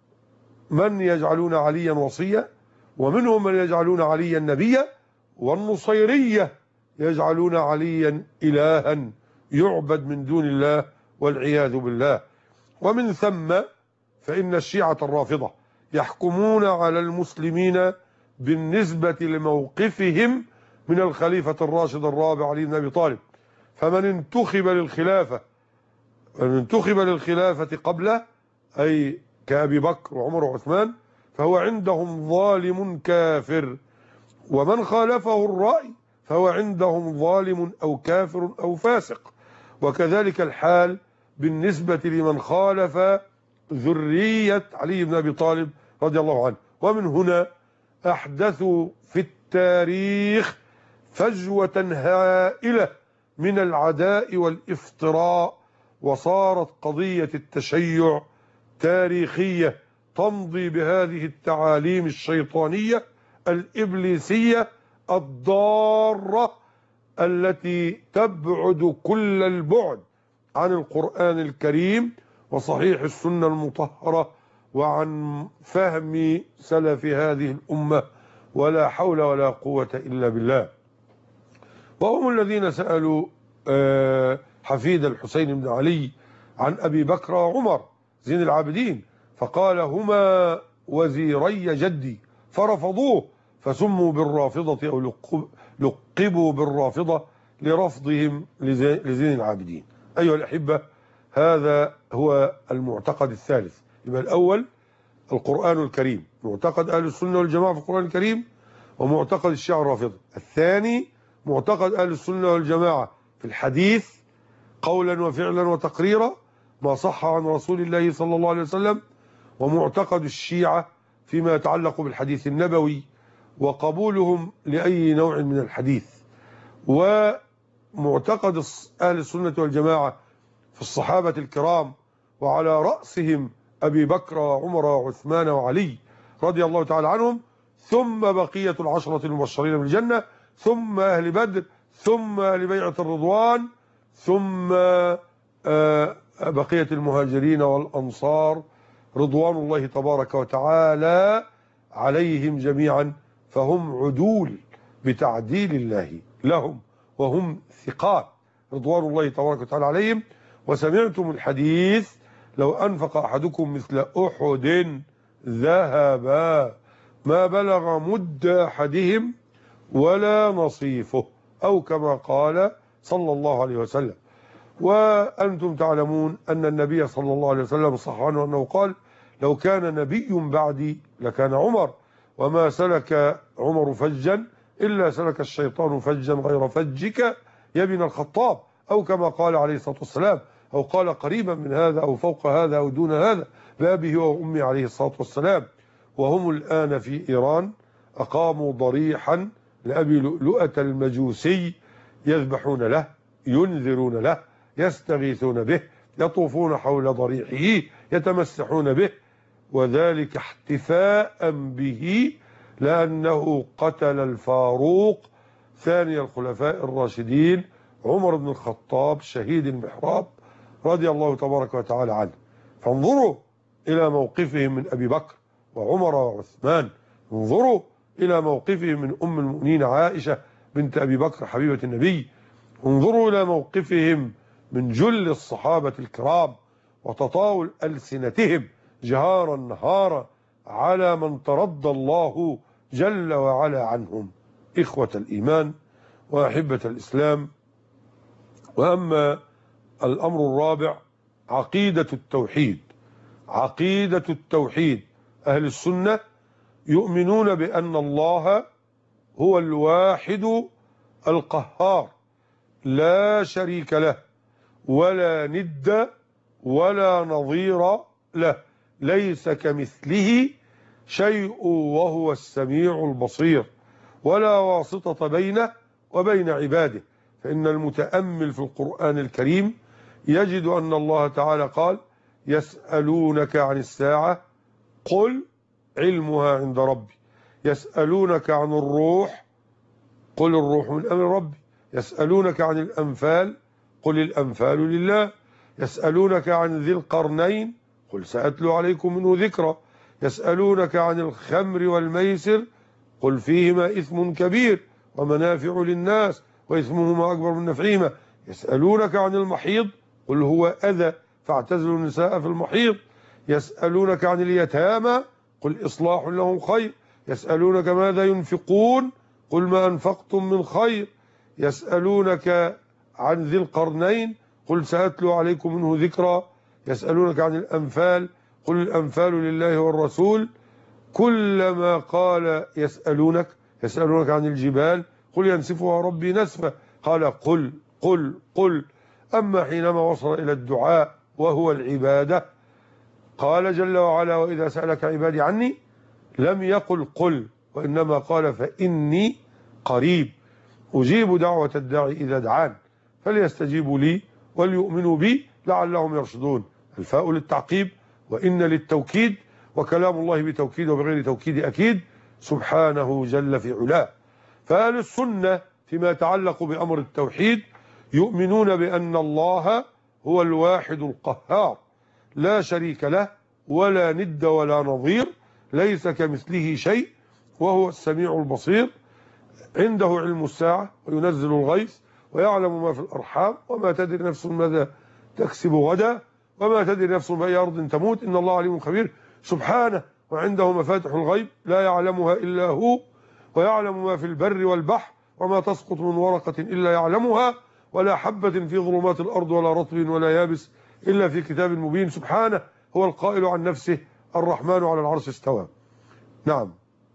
من يجعلون عليا وصيا، ومنهم من يجعلون عليا نبيا، والنصيرية يجعلون عليا إلها يعبد من دون الله والعياذ بالله. ومن ثم فإن الشيعة الرافضة يحكمون على المسلمين بالنسبة لموقفهم من الخليفة الراشد الرابع علي بن أبي طالب. فمن انتخب للخلافة من انتخب للخلافة قبله، أي كأبي بكر وعمر وعثمان، فهو عندهم ظالم كافر، ومن خالفه الرأي فهو عندهم ظالم أو كافر أو فاسق. وكذلك الحال بالنسبة لمن خالف ذرية علي بن أبي طالب رضي الله عنه. ومن هنا أحدثوا في التاريخ فجوة هائلة من العداء والافتراء، وصارت قضية التشيع تاريخية تمضي بهذه التعاليم الشيطانية الإبليسية الضارة التي تبعد كل البعد عن القرآن الكريم وصحيح السنة المطهرة وعن فهم سلف هذه الأمة، ولا حول ولا قوة إلا بالله. وهم الذين سألوا حفيد الحسين بن علي عن أبي بكر وعمر زين العابدين، فقال هما وزيري جدي، فرفضوه فسموا بالرافضة أو لقبوا بالرافضة لرفضهم لزين العابدين. أيها الأحبة، هذا هو المعتقد الثالث. يبقى الأول القرآن الكريم، معتقد أهل السنة والجماعة في القرآن الكريم، ومعتقد الشيعة الرافضة. الثاني معتقد أهل السنة والجماعة في الحديث قولا وفعلا وتقريرا ما صح عن رسول الله صلى الله عليه وسلم، ومعتقد الشيعة فيما يتعلق بالحديث النبوي وقبولهم لأي نوع من الحديث. ومعتقد أهل السنة والجماعة في الصحابة الكرام، وعلى رأسهم أبي بكر وعمر وعثمان وعلي رضي الله تعالى عنهم، ثم بقية العشرة المبشرين بالجنة، ثم أهل بدر، ثم أهل بيعة الرضوان، ثم بقية المهاجرين والأنصار رضوان الله تبارك وتعالى عليهم جميعا. فهم عدول بتعديل الله لهم، وهم ثقات رضوان الله تبارك وتعالى عليهم. وسمعتم الحديث لو أنفق أحدكم مثل أحد ذهبا ما بلغ مد أحدهم ولا نصيفه، أو كما قال صلى الله عليه وسلم. وأنتم تعلمون أن النبي صلى الله عليه وسلم صح عنه أنه قال لو كان نبي بعدي لكان عمر، وما سلك عمر فجا إلا سلك الشيطان فجا غير فجك يا ابن الخطاب، أو كما قال عليه الصلاة والسلام، أو قال قريبا من هذا أو فوق هذا أو دون هذا بأبيه وأمي عليه الصلاة والسلام. وهم الآن في إيران أقاموا ضريحا لأبي لؤلؤة المجوسي، يذبحون له، ينذرون له، يستغيثون به، يطوفون حول ضريحه، يتمسحون به، وذلك احتفاء به لأنه قتل الفاروق ثاني الخلفاء الراشدين عمر بن الخطاب شهيد المحراب رضي الله تبارك وتعالى عنه. فانظروا إلى موقفهم من أبي بكر وعمر وعثمان، انظروا إلى موقفهم من أم المؤمنين عائشة بنت أبي بكر حبيبة النبي، انظروا إلى موقفهم من جل الصحابة الكرام وتطاول ألسنتهم جهارا نهارا على من ترضى الله جل وعلا عنهم. إخوة الإيمان وأحبة الإسلام، وأما الأمر الرابع عقيدة التوحيد. عقيدة التوحيد، أهل السنة يؤمنون بأن الله هو الواحد القهار لا شريك له ولا ند ولا نظير له، ليس كمثله شيء وهو السميع البصير، ولا واسطة بينه وبين عباده. فإن المتأمل في القرآن الكريم يجد أن الله تعالى قال يسألونك عن الساعة قل علمها عند ربي، يسألونك عن الروح قل الروح من أمر ربي، يسألونك عن الأنفال قل الأنفال لله، يسألونك عن ذي القرنين قل سأتلو عليكم منه ذكرا. يسألونك عن الخمر والميسر قل فيهما إثم كبير ومنافع للناس وإثمهما أكبر من نفعهما. يسألونك عن المحيض قل هو أذى فاعتزلوا النساء في المحيض. يسألونك عن اليتامى قل إصلاح لهم خير. يسألونك ماذا ينفقون قل ما أنفقتم من خير. يسألونك عن ذي القرنين قل سأتلو عليكم منه ذكرا. يسألونك عن الأنفال قل الأنفال لله والرسول. كلما قال يسألونك يسألونك عن الجبال قل ينسفها ربي نسفا قال قل قل قل. أما حينما وصل إلى الدعاء وهو العبادة قال جل وعلا وإذا سألك عبادي عني لم يقل قل وإنما قال فإني قريب أجيب دعوة الداعي إذا دعان فليستجيبوا لي وليؤمنوا بي لعلهم يرشدون. الفاء للتعقيب وإن للتوكيد وكلام الله بتوكيد وبغير توكيد أكيد سبحانه جل في علاه. فأهل السنة فيما يتعلق بأمر التوحيد يؤمنون بأن الله هو الواحد القهار لا شريك له ولا ند ولا نظير ليس كمثله شيء وهو السميع البصير عنده علم الساعة وينزل الغيث ويعلم ما في الأرحام وما تدري نفس ماذا تكسب غدا وما تدري نفس بأي أرض تموت إن الله عليم خبير سبحانه. وعنده مفاتح الغيب لا يعلمها إلا هو ويعلم ما في البر والبحر وما تسقط من ورقة إلا يعلمها ولا حبة في ظلمات الأرض ولا رطب ولا يابس إلا في كتاب مبين. سبحانه هو القائل عن نفسه الرحمن على العرش استوى. نعم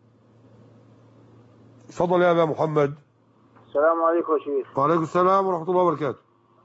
تفضل يا أبا محمد. السلام عليكم يا شيخ. وعليكم السلام ورحمة الله وبركاته.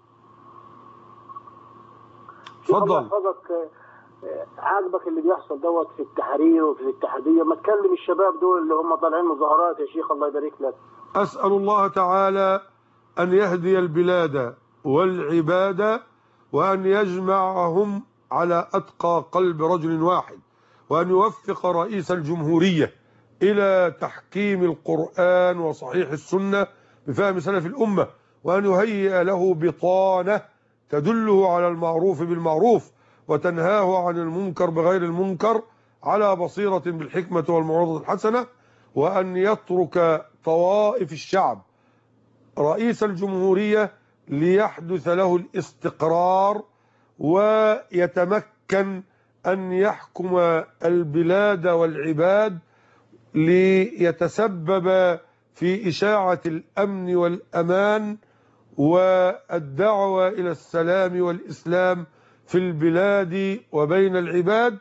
تفضل. حضرتك عاجبك اللي بيحصل دوت في التحرير وفي الاتحادية ما تكلم الشباب دول اللي هم طالعين مظاهرات يا شيخ الله يبارك لك. أسأل الله تعالى أن يهدي البلاد والعباد وأن يجمعهم على أتقى قلب رجل واحد وأن يوفق رئيس الجمهورية إلى تحكيم القرآن وصحيح السنة بفهم سلف الأمة وأن يهيئ له بطانة تدله على المعروف بالمعروف وتنهاه عن المنكر بغير المنكر على بصيرة بالحكمة والموعظة الحسنة وأن يترك طوائف الشعب رئيس الجمهورية ليحدث له الاستقرار ويتمكن أن يحكم البلاد والعباد ليتسبب في إشاعة الأمن والأمان والدعوة إلى السلام والإسلام في البلاد وبين العباد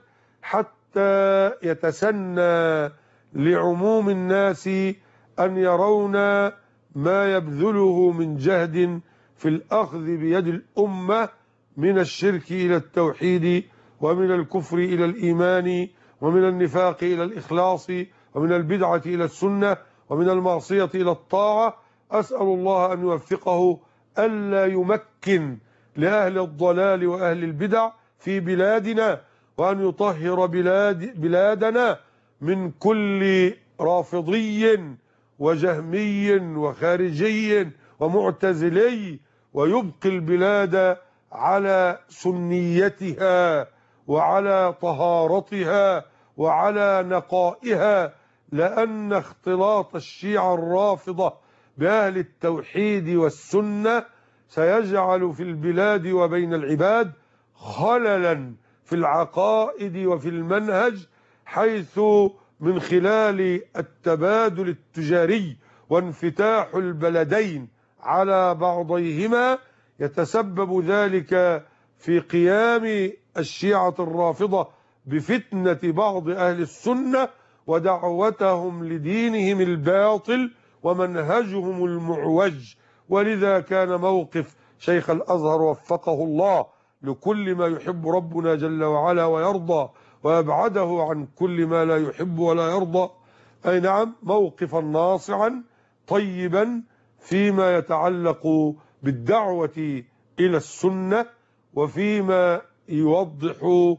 حتى يتسنى لعموم الناس أن يرون ما يبذله من جهد في الأخذ بيد الأمة من الشرك إلى التوحيد ومن الكفر إلى الإيمان ومن النفاق إلى الإخلاص ومن البدعة إلى السنة ومن المعصية إلى الطاعة. أسأل الله أن يوفقه ألا يمكن لأهل الضلال وأهل البدع في بلادنا وأن يطهر بلاد بلادنا من كل رافضي وجهمي وخارجي ومعتزلي ويبقي البلاد على سنيتها وعلى طهارتها وعلى نقائها لأن اختلاط الشيعة الرافضة بأهل التوحيد والسنة سيجعل في البلاد وبين العباد خللا في العقائد وفي المنهج حيث من خلال التبادل التجاري وانفتاح البلدين على بعضيهما يتسبب ذلك في قيام الشيعة الرافضة بفتنة بعض أهل السنة ودعوتهم لدينهم الباطل ومنهجهم المعوج. ولذا كان موقف شيخ الأزهر وفقه الله لكل ما يحب ربنا جل وعلا ويرضى ويبعده عن كل ما لا يحب ولا يرضى أي نعم موقفا ناصعا طيبا فيما يتعلق بالدعوة إلى السنة وفيما يوضح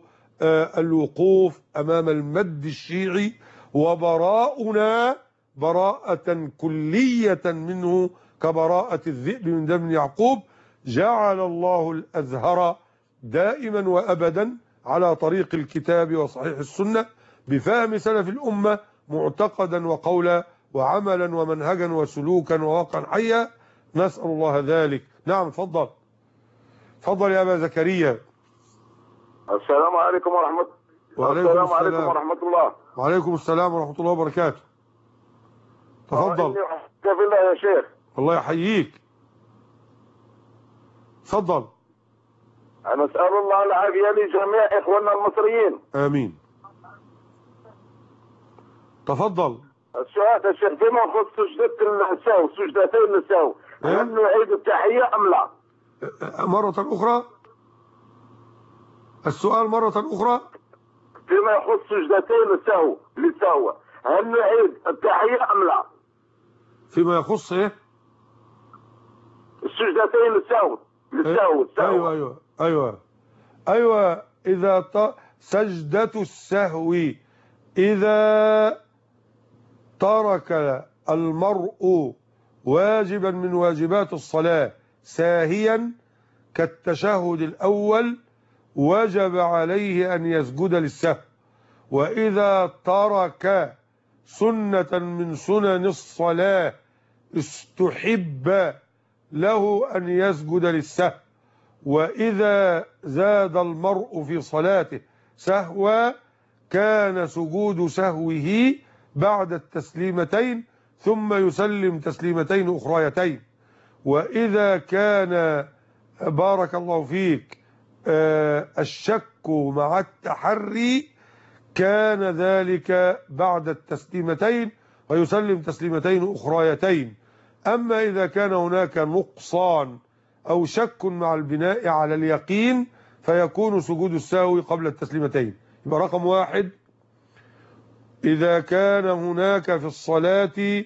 الوقوف أمام المد الشيعي وبراءنا براءة كلية منه كبراءة الذئب من دم يعقوب. جعل الله الأزهر دائما وأبدا على طريق الكتاب وصحيح السنة بفهم سلف الأمة معتقدا وقولا وعملا ومنهجا وسلوكا وواقعا حيا، نسأل الله ذلك. نعم تفضل. تفضل يا أبا زكريا. السلام عليكم ورحمة الله. السلام عليكم ورحمة الله. وعليكم السلام ورحمة الله وبركاته. تفضل. كيف الله يا شيخ؟ الله يحييك. تفضل. أنا أسأل الله العافية لجميع إخواننا المصريين. آمين. تفضل. السؤال يا شيخ فيما يخص سجدة السهو، سجدتين السهو، هل نعيد التحية أم لا؟ مرة أخرى. السؤال مرة أخرى. فيما يخص سجدتين السهو للسهو، هل نعيد التحية أم لا؟ فيما يخص إيه؟ السجدتين السهو للسهو. أيوة أيوة أيوة أيوة إذا ط... سجدة السهو إذا ترك المرء واجبا من واجبات الصلاة ساهيا كالتشهد الأول وجب عليه أن يسجد للسهو، وإذا ترك سنة من سنن الصلاة استحب له أن يسجد للسهو، وإذا زاد المرء في صلاته سهوا كان سجود سهوه بعد التسليمتين ثم يسلم تسليمتين أخريتين. وإذا كان بارك الله فيك الشك مع التحري كان ذلك بعد التسليمتين ويسلم تسليمتين أخريتين. أما إذا كان هناك نقصان أو شك مع البناء على اليقين فيكون سجود السهو قبل التسليمتين. يبقى رقم واحد، إذا كان هناك في الصلاة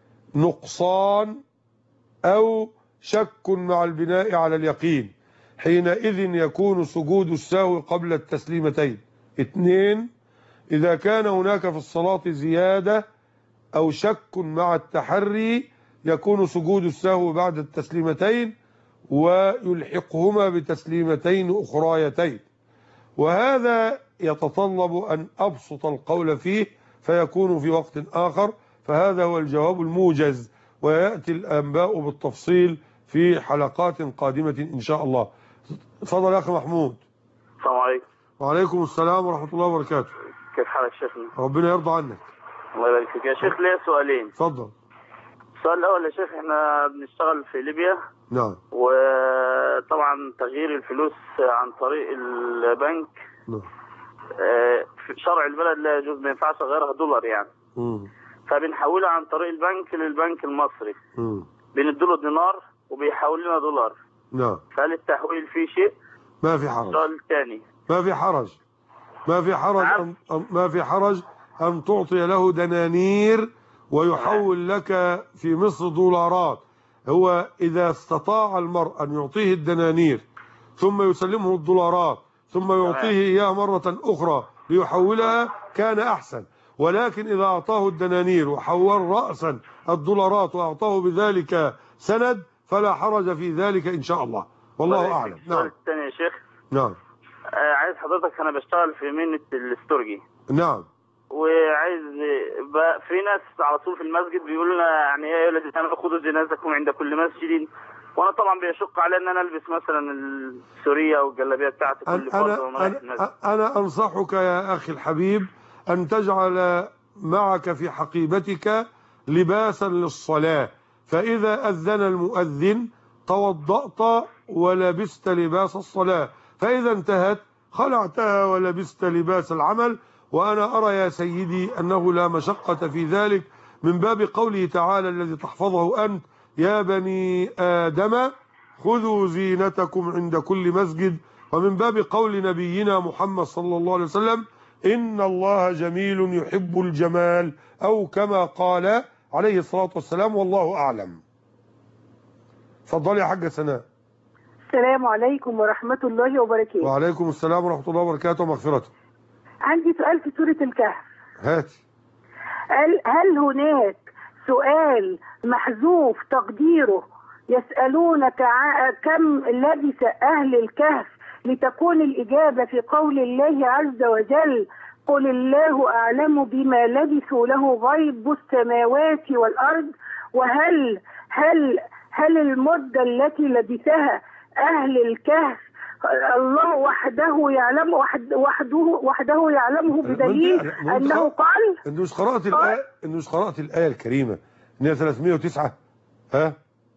نقصان أو شك مع البناء على اليقين حينئذ يكون سجود السهو قبل التسليمتين. اثنين، إذا كان هناك في الصلاة زيادة أو شك مع التحري يكون سجود السهو بعد التسليمتين ويلحقهما بتسليمتين أخريتين. وهذا يتطلب أن أبسط القول فيه فيكون في وقت آخر، فهذا هو الجواب الموجز، ويأتي الأنباء بالتفصيل في حلقات قادمة إن شاء الله. تفضل يا أخي محمود. السلام عليكم. وعليكم السلام ورحمة الله وبركاته. كيف حالك شيخنا؟ ربنا يرضى عنك. الله يبارك فيك يا شيخ. ليه سؤالين. تفضل. السؤال الأول يا شيخ، احنا بنشتغل في ليبيا. نعم. وطبعا تغيير الفلوس عن طريق البنك نعم. في شرع البلد لا يجوز، ما ينفعش غيرها دولار يعني. مم. فبنحولها عن طريق البنك للبنك المصري. مم. بنديله دينار وبيحول لنا دولار. نعم. فهل التحويل فيه شيء؟ ما في حرج. السؤال الثاني. ما في حرج. ما في حرج أن... ما في حرج أن تعطي له دنانير ويحول لك في مصر دولارات. هو إذا استطاع المرء أن يعطيه الدنانير ثم يسلمه الدولارات ثم يعطيه إياها مرة أخرى ليحولها كان أحسن، ولكن إذا أعطاه الدنانير وحول رأسا الدولارات وأعطاه بذلك سند فلا حرج في ذلك إن شاء الله، والله أعلم. نعم. الثاني يا شيخ. نعم. آه عايز حضرتك، أنا بشتغل في مهنة الاستورجي. نعم. وعايز في ناس على طول في المسجد بيقولوا لنا يعني ايه يا ولد انا خدوا جنازكم عند كل مسجد، وانا طبعا بيشق علي ان انا البس مثلا السوريه والجلابيه بتاعتي كل فرض وانا رايح المسجد. انا انصحك يا اخي الحبيب ان تجعل معك في حقيبتك لباسا للصلاه، فاذا اذن المؤذن توضأت ولبست لباس الصلاه، فاذا انتهت خلعتها ولبست لباس العمل. وأنا أرى يا سيدي أنه لا مشقة في ذلك من باب قوله تعالى الذي تحفظه أنت يا بني آدم خذوا زينتكم عند كل مسجد، ومن باب قول نبينا محمد صلى الله عليه وسلم إن الله جميل يحب الجمال، أو كما قال عليه الصلاة والسلام، والله أعلم. تفضلي يا حاجة سناء. السلام عليكم ورحمة الله وبركاته. وعليكم السلام ورحمة الله وبركاته ومغفرته. عندي سؤال في سورة الكهف. هاتي. هل, هل هناك سؤال محذوف تقديره يسألونك كم لبث أهل الكهف لتكون الإجابة في قول الله عز وجل قل الله أعلم بما لبثوا له غيب السماوات والأرض. وهل هل هل المدة التي لبثها أهل الكهف الله وحده يعلم وحده وحده يعلمه بدليل أنه قال أنت مش قرأت الآية أنت مش قرأت الآية الكريمة إن هي ثلاثمائة وتسعة ها؟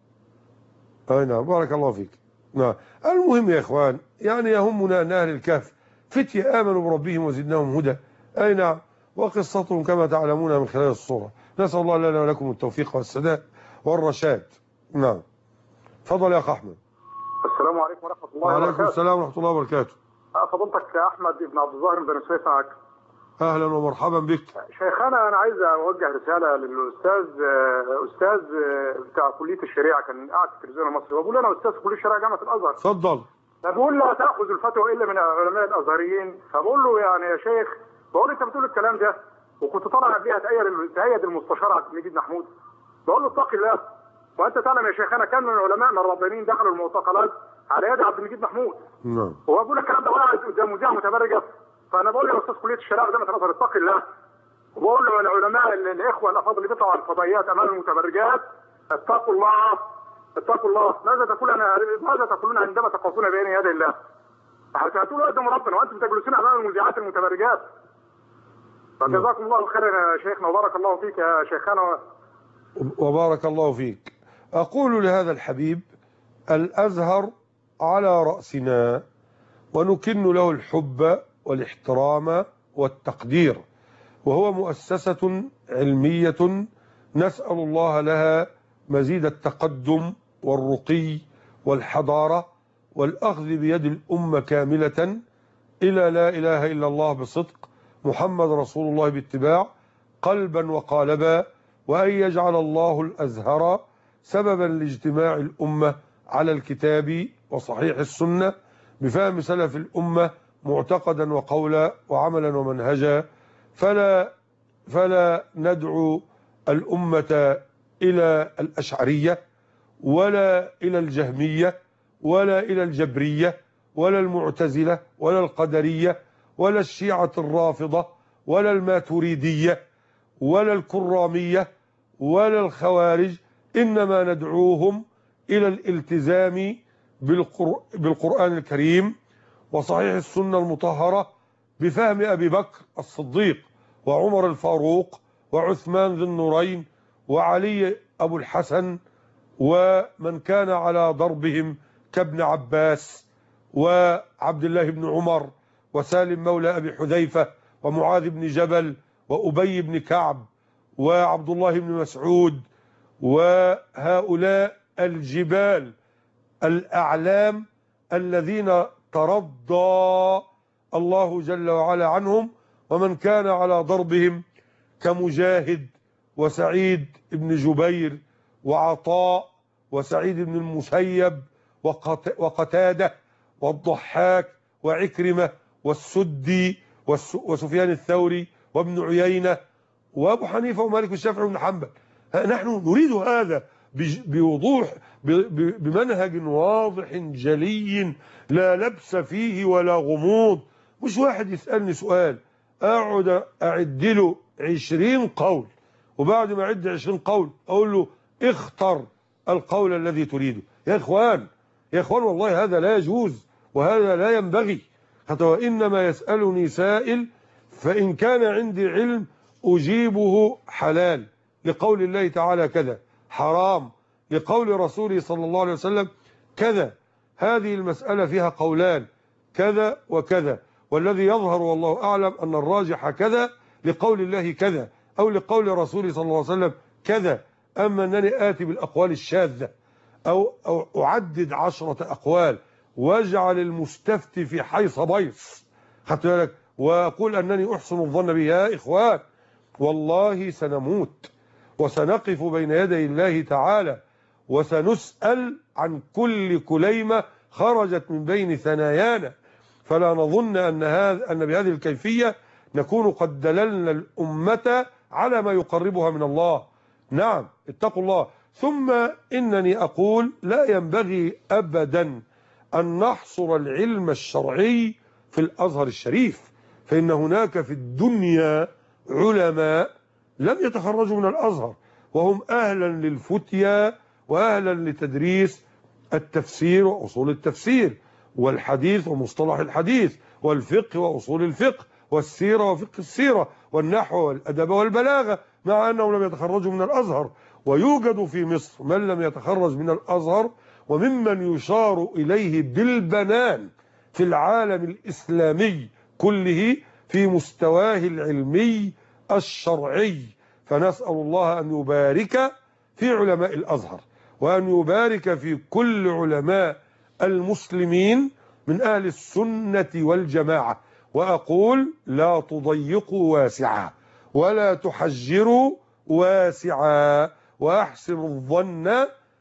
أي نعم بارك الله فيك. نعم المهم يا إخوان يعني يهمنا أن أهل الكهف فتية آمنوا بربهم وزدناهم هدى. أي نعم وقصتهم كما تعلمون من خلال الصورة. نسأل الله لنا ولكم التوفيق والسداد والرشاد. نعم تفضل يا أخ أحمد. السلام عليكم ورحمة الله وبركاته. وعليكم السلام ورحمة الله وبركاته. فضلتك يا أحمد ابن عبد الظاهر من بني سويف معك. أهلا ومرحبا بك. شيخنا أنا عايز أوجه رسالة للأستاذ أستاذ بتاع كلية الشريعة كان قاعد في التلفزيون المصري وبقول أنا أستاذ في كلية الشريعة جامعة الأزهر. اتفضل. فبقول لا تأخذ الفتوى إلا من علماء الأزهريين. فبقول له يعني يا شيخ بقول أنت بتقول الكلام ده وكنت طالع قبلها تأيد المستشار عبد المجيد محمود. بقول له اتق الله وأنت تعلم يا شيخنا كان من علمائنا الربانيين دخلوا المعتقلات على يد عبد المجيد محمود. نعم. وهو بيقول الكلام ده واحد قدام مذيع متبرجه. فانا بقول له يا استاذ كليه الشريعه جامعه الازهر اتق الله. وبقول له العلماء الاخوه الافاضل اللي بيطلعوا على الفضائيات امام المتبرجات اتقوا الله اتقوا الله. ماذا تقول انا ماذا تقولون عندما تقفون بين يدي الله؟ هتقولوا قدام ربنا وانتم تجلسون امام المذيعات المتبرجات. فجزاكم الله خيرا يا شيخنا وبارك الله فيك يا شيخنا. وبارك الله فيك. اقول لهذا الحبيب الازهر على رأسنا ونكن له الحب والاحترام والتقدير وهو مؤسسة علمية نسأل الله لها مزيد التقدم والرقي والحضارة والأخذ بيد الأمة كاملة إلى لا إله إلا الله بصدق محمد رسول الله باتباع قلبا وقالبا وأن يجعل الله الأزهر سببا لاجتماع الأمة على الكتاب وصحيح السنة بفهم سلف الأمة معتقدا وقولا وعملا ومنهجا فلا فلا ندعو الأمة إلى الأشعرية ولا إلى الجهمية ولا إلى الجبرية ولا المعتزلة ولا القدرية ولا الشيعة الرافضة ولا الماتريدية ولا الكرامية ولا الخوارج إنما ندعوهم إلى الالتزام بالقرآن الكريم وصحيح السنة المطهرة بفهم أبي بكر الصديق وعمر الفاروق وعثمان ذي النورين وعلي أبو الحسن ومن كان على ضربهم كابن عباس وعبد الله بن عمر وسالم مولى أبي حذيفة ومعاذ بن جبل وأبي بن كعب وعبد الله بن مسعود وهؤلاء الجبال الأعلام الذين ترضى الله جل وعلا عنهم ومن كان على ضربهم كمجاهد وسعيد بن جبير وعطاء وسعيد بن المسيب وقتادة والضحاك وعكرمة والسدي وسفيان الثوري وابن عيينة وابو حنيفة ومالك والشافعي وابن حنبل. نحن نريد هذا بوضوح بمنهج واضح جلي لا لبس فيه ولا غموض. مش واحد يسألني سؤال اقعد اعد له عشرين قول وبعد ما اعد عشرين قول اقول له اختر القول الذي تريده. يا اخوان يا اخوان والله هذا لا يجوز وهذا لا ينبغي. حتى وانما يسألني سائل فإن كان عندي علم أجيبه حلال لقول الله تعالى كذا، حرام لقول رسوله صلى الله عليه وسلم كذا. هذه المسألة فيها قولان كذا وكذا، والذي يظهر والله أعلم أن الراجح كذا لقول الله كذا أو لقول رسوله صلى الله عليه وسلم كذا. أما أنني آتي بالأقوال الشاذة أو, أو أعدد عشرة أقوال واجعل المستفتي في حيص بيص خدت بالك وأقول أنني أحسن الظن به، يا إخوان والله سنموت وسنقف بين يدي الله تعالى وسنسأل عن كل كليمة خرجت من بين ثنايانا. فلا نظن أن, هذا أن بهذه الكيفية نكون قد دللنا الأمة على ما يقربها من الله. نعم اتقوا الله. ثم إنني أقول لا ينبغي أبدا أن نحصر العلم الشرعي في الأزهر الشريف، فإن هناك في الدنيا علماء لم يتخرجوا من الأزهر وهم أهلا للفتيا وأهلا لتدريس التفسير وأصول التفسير والحديث ومصطلح الحديث والفقه وأصول الفقه والسيرة وفقه السيرة والنحو والأدب والبلاغة، مع أنهم لم يتخرجوا من الأزهر. ويوجد في مصر من لم يتخرج من الأزهر وممن يشار إليه بالبنان في العالم الإسلامي كله في مستواه العلمي الشرعي. فنسأل الله أن يبارك في علماء الأزهر وأن يبارك في كل علماء المسلمين من أهل السنة والجماعة. وأقول لا تضيقوا واسعا ولا تحجروا واسعا، وأحسنوا الظن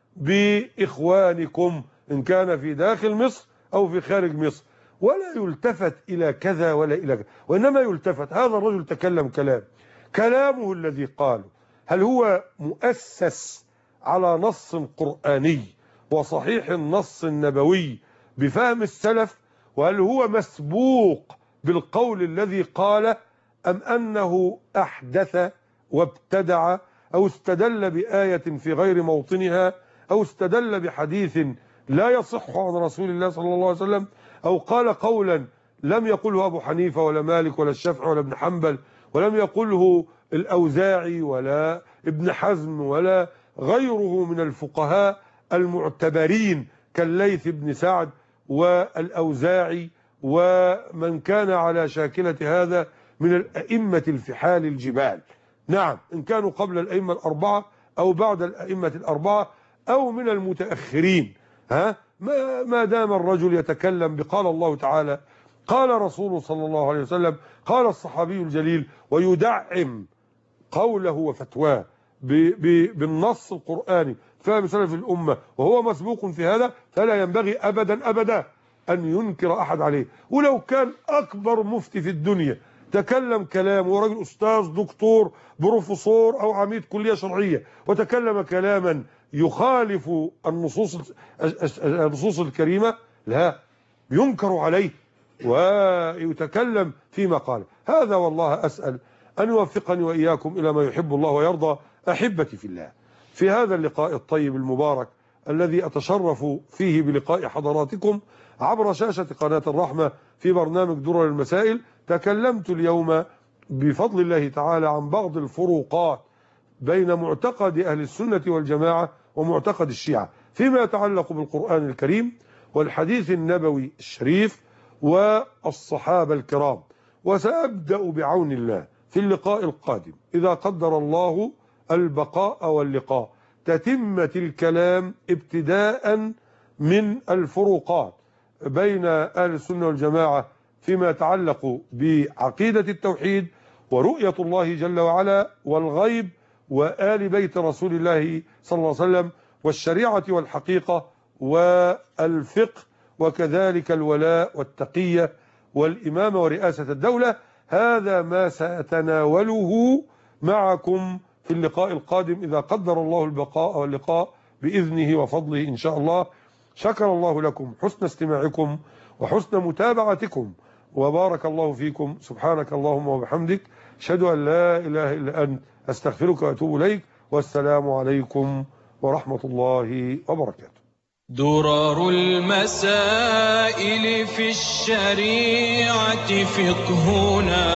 بإخوانكم إن كان في داخل مصر أو في خارج مصر، ولا يلتفت إلى كذا ولا إلى كذا، وإنما يلتفت هذا الرجل تكلم كلام، كلامه الذي قاله هل هو مؤسس على نص قرآني وصحيح النص النبوي بفهم السلف، وهل هو مسبوق بالقول الذي قاله، أم أنه أحدث وابتدع أو استدل بآية في غير موطنها أو استدل بحديث لا يصح عن رسول الله صلى الله عليه وسلم أو قال قولا لم يقله أبو حنيفة ولا مالك ولا الشافعي ولا ابن حنبل ولم يقله الأوزاعي ولا ابن حزم ولا غيره من الفقهاء المعتبرين كالليث بن سعد والأوزاعي ومن كان على شاكلة هذا من الأئمة الفحال الجبال. نعم، إن كانوا قبل الأئمة الأربعة أو بعد الأئمة الأربعة أو من المتأخرين، ها ما, ما دام الرجل يتكلم بقال الله تعالى قال رسوله صلى الله عليه وسلم قال الصحابي الجليل ويدعم قوله وفتواه بالنص القرآني فهم سلف الأمة وهو مسبوق في هذا، فلا ينبغي أبدا أبدا أن ينكر أحد عليه. ولو كان أكبر مفتي في الدنيا تكلم كلام ورجل أستاذ دكتور بروفيسور أو عميد كلية شرعية وتكلم كلاما يخالف النصوص النصوص الكريمة، لا ينكر عليه ويتكلم فيما قال. هذا والله أسأل أن يوفقني وإياكم إلى ما يحب الله ويرضى. أحبتي في الله، في هذا اللقاء الطيب المبارك الذي أتشرف فيه بلقاء حضراتكم عبر شاشة قناة الرحمة في برنامج درر المسائل، تكلمت اليوم بفضل الله تعالى عن بعض الفروقات بين معتقد أهل السنة والجماعة ومعتقد الشيعة فيما يتعلق بالقرآن الكريم والحديث النبوي الشريف والصحابة الكرام. وسأبدأ بعون الله في اللقاء القادم إذا قدر الله البقاء واللقاء تتمة الكلام ابتداء من الفروقات بين أهل السنة والجماعة فيما يتعلق بعقيدة التوحيد ورؤية الله جل وعلا والغيب وآل بيت رسول الله صلى الله عليه وسلم والشريعة والحقيقة والفقه وكذلك الولاء والتقية والإمامة ورئاسة الدولة. هذا ما سأتناوله معكم في اللقاء القادم إذا قدر الله البقاء واللقاء بإذنه وفضله إن شاء الله. شكر الله لكم حسن استماعكم وحسن متابعتكم وبارك الله فيكم. سبحانك اللهم وبحمدك، أشهد أن لا إله إلا أنت، أستغفرك وأتوب إليك، والسلام عليكم ورحمة الله وبركاته. درر المسائل في الشريعة فقهنا